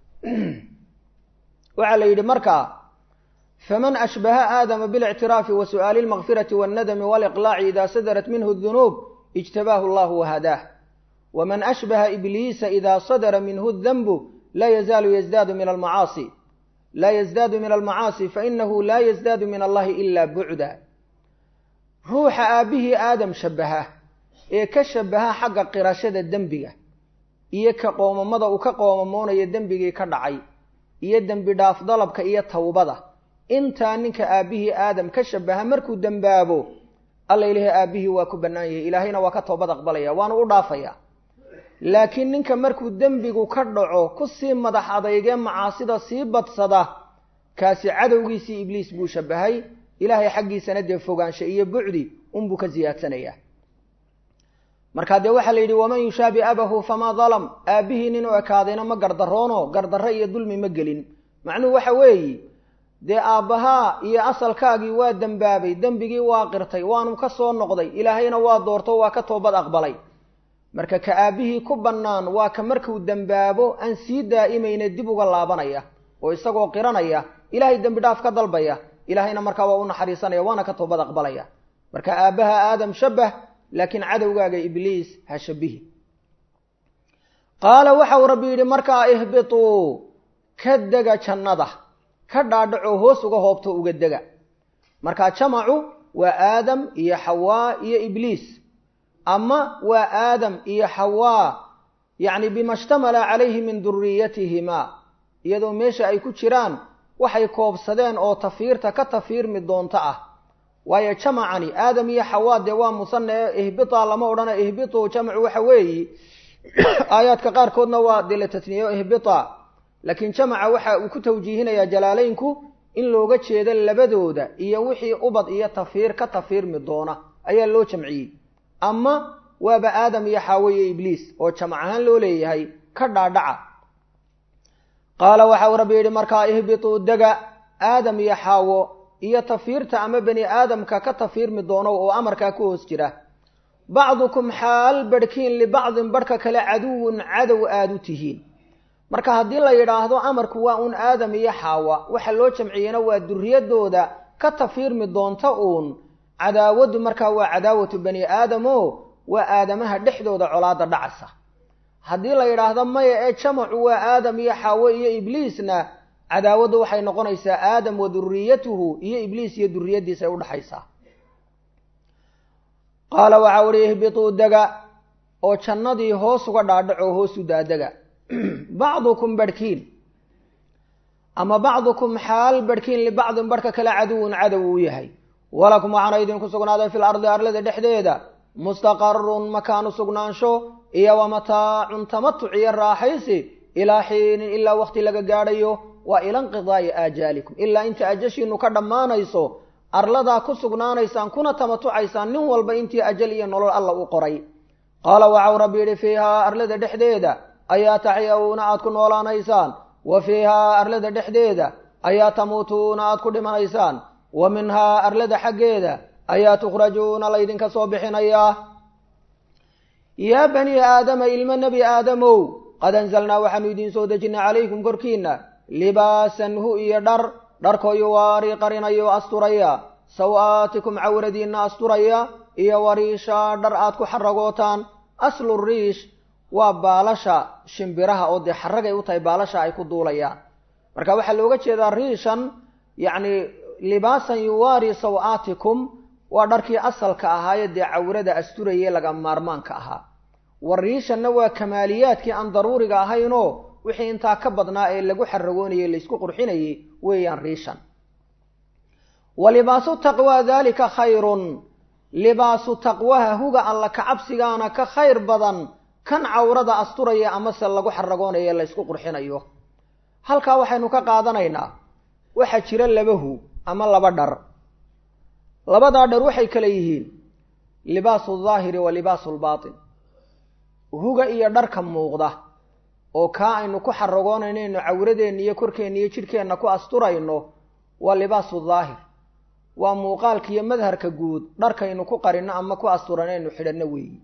Speaker 1: waxaa la yidhi markaa faman ashbaha aadama biاlictiraafi wa su'aali اlmakfirati waاnnadami waliqlaaci ida sadarat minhu اdunuub ijtabaahu allahu wahadaah waman ashbaha ibliisa ida sadara minhu اdanbu laa yazaalu yazdaadu min almacaasi laa yazdaadu min almacaasi fainahu laa yazdaadu min allahi ila bucda ruuxa aabbihii aadam shabaha ee ka shabaha xagga qirashada dembiga iyo ka qoomamada uu ka qoomamoonayo dembigii ka dhacay iyo dembi dhaaf dalabka iyo tawbada intaa ninka aabbihii aadam ka shabaha markuu dembaabo alla ilaahay aabihi waa ku bannaan yahay ilaahayna waa ka toobad aqbalaya waana u dhaafaya laakiin ninka markuu dembigu ka dhaco ku sii madax adeygee macaasida sii badsada kaasi cadowgiisii ibliis buu shabahay ilaahay xaggiisana dee fogaansho iyo bucdi unbuu ka ziyaadsanayaa markaa dee waxaa la yidhi waman yushaabi abahu famaa dalam aabihii nin u ekaadayna ma gardaroono gardarro iyo dulmi ma gelin macnuhu waxa weeye dee aabbahaa iyo asalkaagii waa dembaabay dembigii waa qirtay waanu ka soo noqday ilaahayna waa doorto waa ka toobad aqbalay marka ka aabihii ku bannaan waa ka markuu dembaabo aan sii daa'imayna dib uga laabanaya oo isagoo qiranaya ilaahay dembi dhaaf ka dalbaya ilaahayna markaa waa u naxariisanaya waana ka toobad aqbalaya marka aabbaha aadam shabbah laakiin cadowgaaga ibliis ha shabihi qaala waxa uu rabbi yidhi markaa ihbituu ka dega jannada ka dhaadhaco hoos uga hoobto uga dega markaa jamacu waa aadam iyo xawaa iyo ibliis ama waa aadam iyo xawaa yacni bima ishtamala calayhi min duriyatihimaa iyadoo meesha ay ku jiraan waxay koobsadeen oo tafiirta ka tafiirmi doonto ah waayo jamacani aadam iyo xawaa dee waa musanna ee ihbita lama odhana ihbitu jamacu waxa weeyi aayaadka qaarkoodna waa dee la tasniyo ihbita laakiin jamaca waxa uu ku tawjiihinayaa jalaalaynku in looga jeedo labadooda iyo wixii ubad iyo tafiir ka tafiirmi doona ayaa loo jamciyey ama waaba aadam iyo xaawo iyo ibliis oo jamac ahaan loo leeyahay ka dhaadhaca qaala waxa uu rabbi yidhi markaa ihbituu dega aadam iyo xaawo iyo tafiirta ama bani aadamka ka tafiirmi doono oo amarkaa ku hoos jira bacdukum xaal barhkiin libacdin barhka kale caduwun cadow aada u tihiin marka haddii la yidhaahdo amarku waa uun aadam iyo xaawa waxa loo jamciyena waa duriyadooda ka tafiirmi doonta uun cadaawadu markaa waa cadaawatu bani aadamo waa aadamaha dhexdooda colaada dhacasa haddii la yidhaahdo maya ee jamacu waa aadam iyo xaawo iyo ibliisna cadaawadu waxay noqonaysaa aadam wa duriyatuhu iyo ibliis iyo duriyadiisa ay udhaxaysaa qaala waxa uhi ihbituu dega oo jannadii hoos uga dhaadhaco hoos u daadega bacdukum barhkiin ama bacdukum xaal barhkiin libacdin barhka kale caduwun cadow uu yahay walakum waxaana idinku sugnaaday fil ardi arlada dhexdeeda mustaqarun makaanu sugnaansho iyo wa mataacun tamatuc iyo raaxaysi ilaa xiinin ilaa waqti laga gaadhayo waa ila inqidaa'i aajaalikum ilaa inta ajashiinu ka dhammaanayso arladaa ku sugnaanaysaan kuna tamatucaysaan nin walba intii ajal iyo nolol alla u qoray qaala waxau rabbi yidhi fiihaa arlada dhexdeeda ayaa taxyawna aad ku noolaanaysaan wa fiihaa arlada dhexdeeda ayaa tamuutuuna aad ku dhimanaysaan wa minhaa arlada xaggeeda ayaa tukhrajuuna laydinka soo bixinayaa yaa bani aadama ilmo nebi aadamow qad anzalnaa waxaanu idiin soo dejinay calaykum korkiinna libaasan hu iyo dhar dharkoo yuwaarii qarinayo asturaya saw-aatikum cawradiinna asturaya iyo wariishaa dhar aad ku xaragootaan aslu riish waa baalasha shimbiraha oo dee xaragay u tahay baalasha ay ku duulayaan marka waxaa looga jeedaa riishan yacni libaasan yuwaari saw-aatikum waa dharkii asalka ahaayee dee cawrada asturayee laga maarmaanka ahaa wariishanna waa kamaaliyaadkii aan daruuriga ahaynoo wixii intaa ka badnaa ee lagu xaragoonayey laysku qurxinayey weeyaan riishan wa libaasu taqwa daalika khayrun libaasu taqwaha huga alla kacabsigaana ka khayr badan kan cawrada asturaya amase lagu xaragoonayo laysku qurxinayo halkaa waxaynu ka qaadanaynaa waxaa jira laba hu ama laba dhar labadaa dhar waxay kale yihiin libaasu daahiri wa libaasu lbaatin huga iyo dharka muuqda oo kaa aynu ku xaragoonayno cawradeenna iyo korkeenna iyo jidhkeenna ku asturayno waa libaasu daahir waa muuqaalka iyo madharka guud dharkaynu ku qarinno ama ku asturanaynu xidhanno weeyi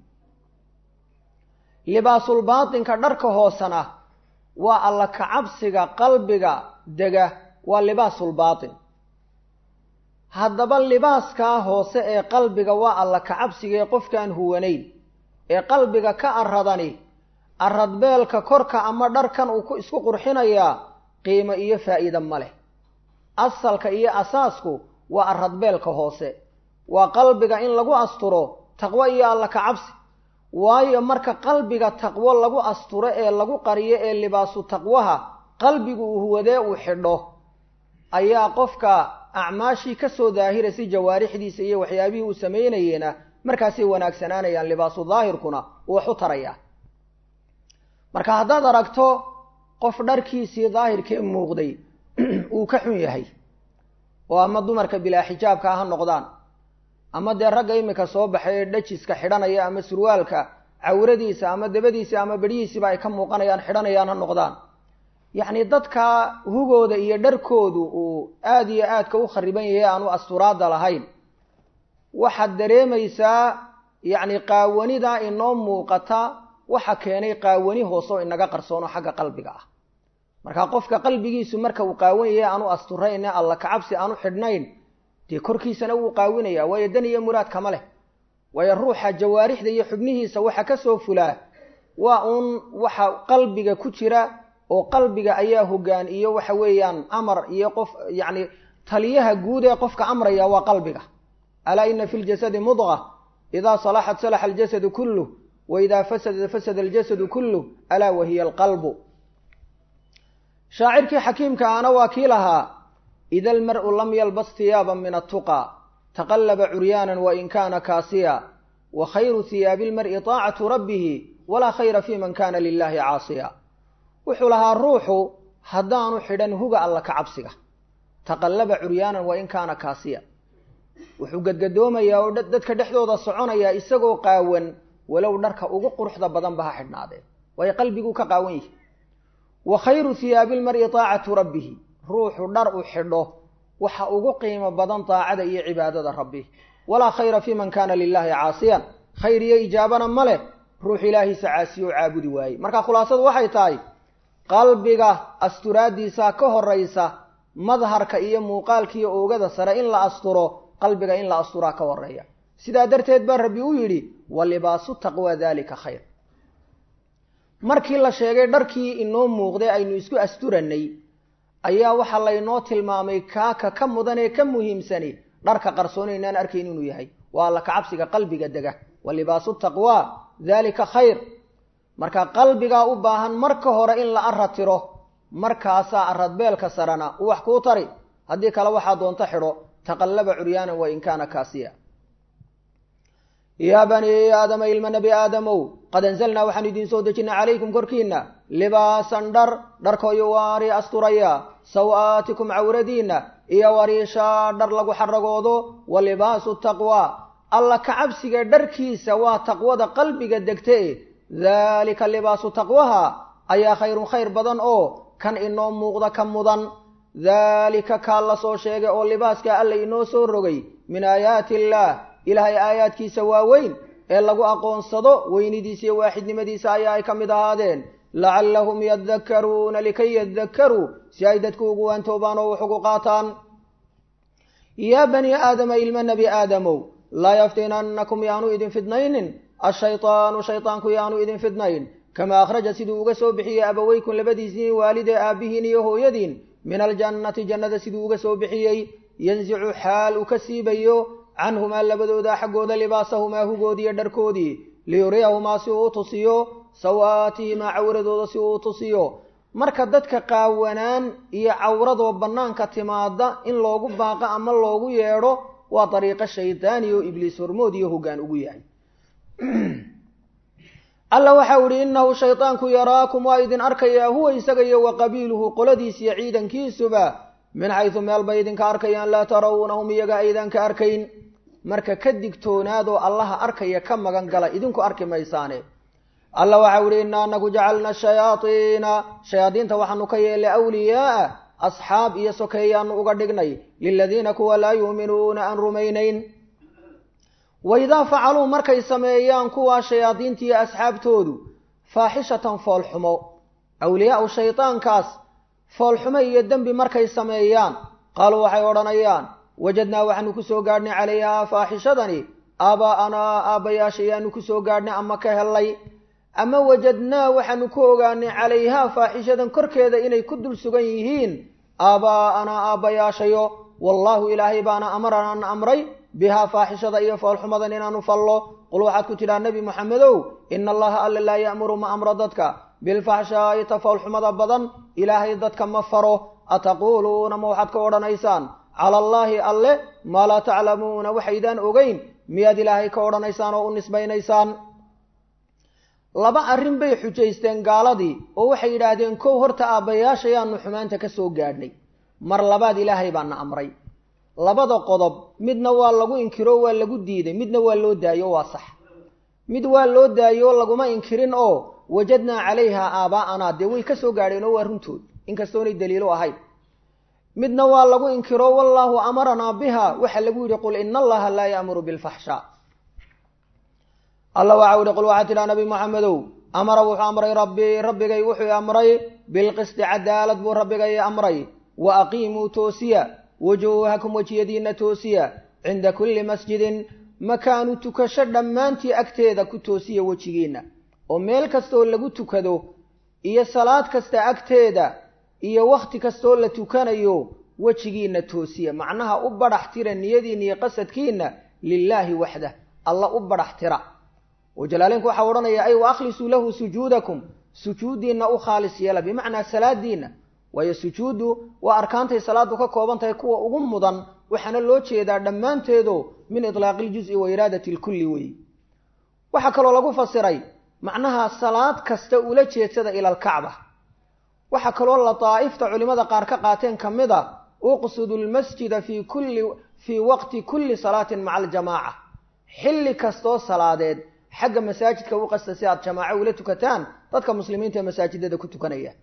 Speaker 1: libaasulbaatinka dharka hoosena waa alla kacabsiga qalbiga dega waa libaasulbaatin haddaba libaaskaa hoose ee qalbiga waa alla kacabsiga ee qofkaan huwanayn ee qalbiga ka arradani arradbeelka korka ama dharkan uu ku isku qurxinayaa qiimo iyo faa'iida ma leh asalka iyo asaasku waa arradbeelka hoose waa qalbiga in lagu asturo taqwo iyo alla kacabsi waayo marka qalbiga taqwo lagu asturo ee lagu qariyo ee libaasu taqwaha qalbigu uu huwadee uu xidho ayaa qofka acmaashii ka soo daahiraysa jawaarixdiisa iyo waxyaabihii uu sameynayena markaasay wanaagsanaanayaan libaasu daahirkuna uu wax u taraya marka haddaad aragto qof dharkiisii daahirkee muuqday uu ka xun yahay oo ama dumarka bilaa xijaabka ha noqdaan ama dee ragga imika soo baxay ee dhajiska xidhanaya ama surwaalka cawradiisa ama dabadiisa ama berihiisiba ay ka muuqanayaan xidhanayaan ha noqdaan yacni dadka hugooda iyo dharkoodu uu aada iyo aadka u khariban yahay aanu asturaada lahayn waxaad dareemaysaa yacni qaawanidaa inoo muuqata waxa keenay qaawani hoose oo inaga qarsoon oo xagga qalbiga ah marka qofka qalbigiisu marka uu qaawan yahay aanu asturayn alla ka cabsi aanu xidhnayn dee korkiisana wuu qaawinaya waayo dan iyo muraad kama leh waayo ruuxa jawaarixda iyo xubnihiisa waxa ka soo fulaa waa uun waxa qalbiga ku jira oo qalbiga ayaa hoggaan iyo waxa weeyaan amar iyo qof yacni taliyaha guud ee qofka amraya waa qalbiga alaa ina fi ljasadi mudqa idaa salaxat salaxa aljasadu kulluh wa idaa fasada fasada aljasadu kulluh alaa wahiya alqalbu shaacirkii xakiimka ana waa kii lahaa ida almar'u lam yalbas hiyaaban min attuqa taqallaba curyaanan wain kaana kaasiya wa khayru hiyaabi almar'i taacatu rabbihi walaa khayra fi man kana lilahi caasiya wuxuu lahaa ruuxu haddaanu xidhan huga alla ka cabsiga taqallaba curyaanan wain kaana kaasiya wuxuu gadgadoomayaa oo dadka dhexdooda soconayaa isagoo qaawan walow dharka ugu quruxda badanba ha xidhnaadee waayo qalbiguu ka qaawan yahay wa khayru hiyaabi almar'i taacatu rabbihi ruuxu dhar u xidho waxa ugu qiimo badan taacada iyo cibaadada rabbi walaa khayra fi man kana lilahi caasiyan khayr iyo ijaabana ma leh ruux ilaahiisa caasiyo oo caabudi waaye marka khulaasadu waxay tahay qalbiga asturaadiisa ka horaysa madharka iyo muuqaalka iyo oogada sare in la asturo qalbiga in la asturaa ka horeeya sidaa darteed baa rabbi u yidhi walibaasu taqwa dalika khayr markii la sheegay dharkii inoo muuqday aynu isku asturanay ayaa waxaa laynoo tilmaamay kaaka ka mudan ee ka muhiimsani dharka qarsooni inaan arkayn inuu yahay waa alla ka cabsiga qalbiga dega walibaasu taqwa dalika khayr marka qalbigaa u baahan marka hore in la aratiro markaasaa aradbeelka sarana u wax kuu tari haddii kale waxaa doonto xidho taqallaba curyaanan wain kaana kaasiya yaa bani aadama ilma nebi aadamow qad anzalnaa waxaan idiin soo dejinay calaykum korkiina libaasan dhar dharkoo yuwaari asturaya saw-aatikum cawradiina iyo wariishaa dhar lagu xaragoodo wa libaasu taqwa alla ka cabsiga dharkiisa waa taqwada qalbiga degte daalika libaasu taqwaha ayaa khayrun khayr badan oo kan inoo muuqda ka mudan daalika kaa la soo sheegay oo libaaska alla inoo soo rogay min aayaati illaah ilaahay aayaadkiisa waaweyn ee lagu aqoonsado weynidiisa iyo waaxidnimadiisa ayaa ay ka mid ahaadeen lacallahum yadakkaruuna likay yadakkaruu si ay dadku ugu waantoobaan oo wax ugu qaataan yaa bani aadama ilma nebi aadamow laa yaftinannakum yaanu idin fidnaynin ashaytaanu shaytaanku yaanu idin fidnayn kamaa akhraja siduu uga soo bixiyey abaweykum labadiisii waalidee aabbihiin iyo hooyadiin min aljannati jannada siduu uga soo bixiyey yansicu xaal uu ka siibayo canhumaa labadooda xaggooda libaasahumaa hugoodiiyo dharkoodii liyuriyahumaa si uu u tusiyo sawaatihimaa cawradooda si uu u tusiyo marka dadka qaawanaan iyo cawradoo bannaanka timaada in loogu baaqo ama loogu yeedho waa dariiqo shaydaani oo ibliis hormood iyo hoggaan ugu yahay alla waxau ihi innahu shaydaanku yaraakum waa idin arkayaa huwa isaga iyo wa qabiiluhu qoladiis iyo ciidankiisuba min xaysu meel bay idinka arkayaan laa tarawnahum iyaga aydan ka arkayn marka ka digtoonaadoo allaha arkaya ka magan gala idinku arki maysaane alla waxau ihi innaa anagu jacalna shayaaiina shayaadiinta waxaanu ka yeelay awliyaaa asxaab iyo sokeeyaanu uga dhignay liladiina kuwa laa yuuminuuna aan rumaynayn waidaa facaluu markay sameeyaan kuwaa shayaadiinta iyo asxaabtoodu faaxishatan foolxumo awliyaau shaydaankaas foolxumo iyo dembi markay sameeyaan qaaluu waxay odhanayaan wajadnaa waxaanu ku soo gaadhnay calayhaa faaxishadani aabaa'anaa aabbayaasha ayaanu ku soo gaadhnay ama ka hellay ama wajadnaa waxaanu ku ogaanay calayhaa faaxishadan korkeeda inay ku dul sugan yihiin aabaa'anaa aabbayaashayo wallaahu ilaahay baana amaranaan amray bihaa faaxishada iyo foolxumadan inaanu fallo qul waxaad ku tidhaa nebi moxamedow ina allaha alla laa ya'muru ma amro dadka bilfaxshaa'i ta foolxumada badan ilaahay dadka ma faro ataquuluuna ma waxaad ka odhanaysaan cala allaahi alle maa laa taclamuuna waxaydaan ogeyn miyaad ilaahay ka odhanaysaan oo u nisbaynaysaan. laba arrin bay xujaysteen gaaladii oo waxay yidhaahdeen kow horta aabbayaashayaanu xumaanta ka soo gaadhnay, mar labaad ilaahay baana amray. labada qodob midna waa lagu inkiro waa lagu diiday, midna waa loo daayo waa sax. mid waa loo daayo laguma inkirin oo wajadnaa calayha aabaa'anaa, dee way ka soo gaadheen oo waa runtood inkastoonay daliilo ahayn. midna waa lagu inkiro wallaahu amaranaa biha, waxaa lagu yidhi qul ina allaha laa ya'muru bilfaxshaa. alla waxau yihi qul waxaa tidhaha nabi maxamedow amara wuxuu amray rabbii rabbigay wuxuu amray bilqisti cadaalad buu rabbigay amray. wa aqiimuu toosiya wujuuhakum wejiyadiina toosiya cinda kulli masjidin makaanu tukasho dhammaantii agteeda ku toosiya wejigiina, oo meel kastoo lagu tukado iyo salaad kasta agteeda iyo wakhti kastoo la tukanayo wejigiina toosiya. macnaha u badhax tira niyadiina iyo qasadkiina lilaahi waxdah, alla u badhax tira. وجلالينك waxaa odhanaya ay واخلصوا له سجودكم sujuudiina u khaalis yeela bimacnaa salaadiina, waayo sujuudu waa arkaantay salaadu ka kooban tahay kuwa ugu mudan, waxaana loo jeedaa dhammaanteedu min itlaaqi ljuz'i wa iraadati lkulli wey. waxaa kaloo lagu fasiray macnaha salaad kasta ula jeedsada ila alkacba. waxaa kaloo la daa'ifta culimada qaar ka qaateen ka mid a uqsudu lmasjida fii kulli fii waqti kulli salaatin maca aljamaaca, xilli kastoo salaadeed xagga masaajidka u qasta si aad jamaaco ula tukataan dadka muslimiinta ee masaajidada ku tukanaya.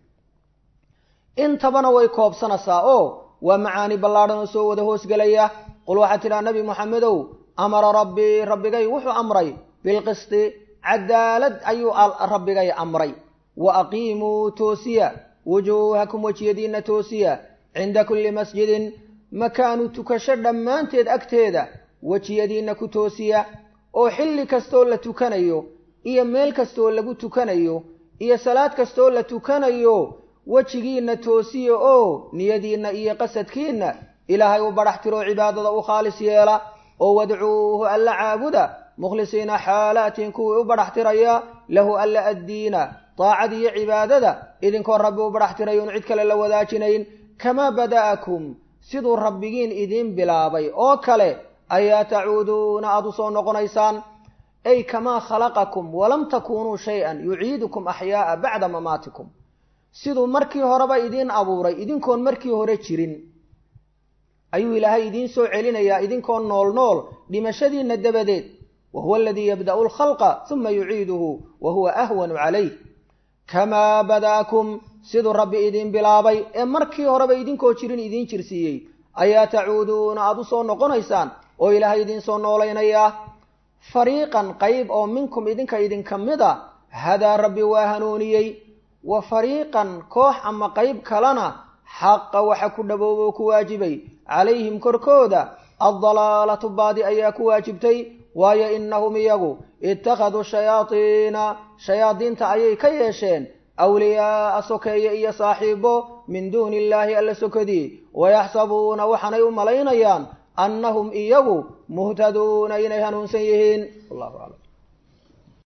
Speaker 1: intabana way koobsanaysaa oo waa macaani ballaadhan oo soo wada hoosgelaya. qul waxaa tidhaha nabi maxamedow amara rabbii rabbigay wuxuu amray bilqisti cadaalad ayuu rabbigay amray. wa aqiimuu toosiya wujuuhakum wejiyadiina toosiya cinda kulli masjidin makaanu tukasho dhammaanteed agteeda wejiyadiina ku toosiya, oo xilli kastoo la tukanayo iyo meel kastoo lagu tukanayo iyo salaad kastoo la tukanayo wejigiina toosiya oo niyadiina iyo qasadkiina ilaahay u badhax tiro cibaadada u khaalis yeela. oo wadcuuhu alla caabuda mukhlisiina xaalaatin kuwii u badhax tiraya lahu alla addiina daacad iyo cibaadada idinkoo rabbi u badhax tirayoon cid kale la wadaajinayn. kamaa bada'akum siduu rabbigiin idiin bilaabay oo kale ayaa tacuuduuna aada u soo noqonaysaan. ay kamaa khalaqakum walam takuunuu shay-an yuciidukum axyaa'a bacda mamaatikum, siduu markii horeba idiin abuuray idinkoon markii hore jirin ayuu ilaahay idiin soo celinayaa idinkoon nool nool dhimashadiina dabadeed. wa huwa aladii yabda'u alkhalqa uma yuciiduhu wa huwa ahwanu calayh. kamaa bada'akum siduu rabbi idiin bilaabay ee markii horeba idinkoo jirin idiin jirsiiyey ayaa tacuuduuna aada u soo noqonaysaan oo ilaahay idiin soo noolaynayaa. fariiqan qayb oo minkum idinka idinka mid a hadaa rabbi waa hanuuniyey, wa fariiqan koox ama qayb kalena xaqa waxa ku dhaboobo ku waajibay calayhim korkooda addalaalatu baadi ayaa ku waajibtay. waayo innahum iyagu ittakhaduu shayaadiina shayaadiinta ayay ka yeesheen awliyaaa sokeeye iyo saaxiibo min duuni illaahi alla sokodii, wayaxsabuuna waxaanay u malaynayaan annahum iyagu muhtaduuna inay hanuunsan yihiin. wallahu aclam.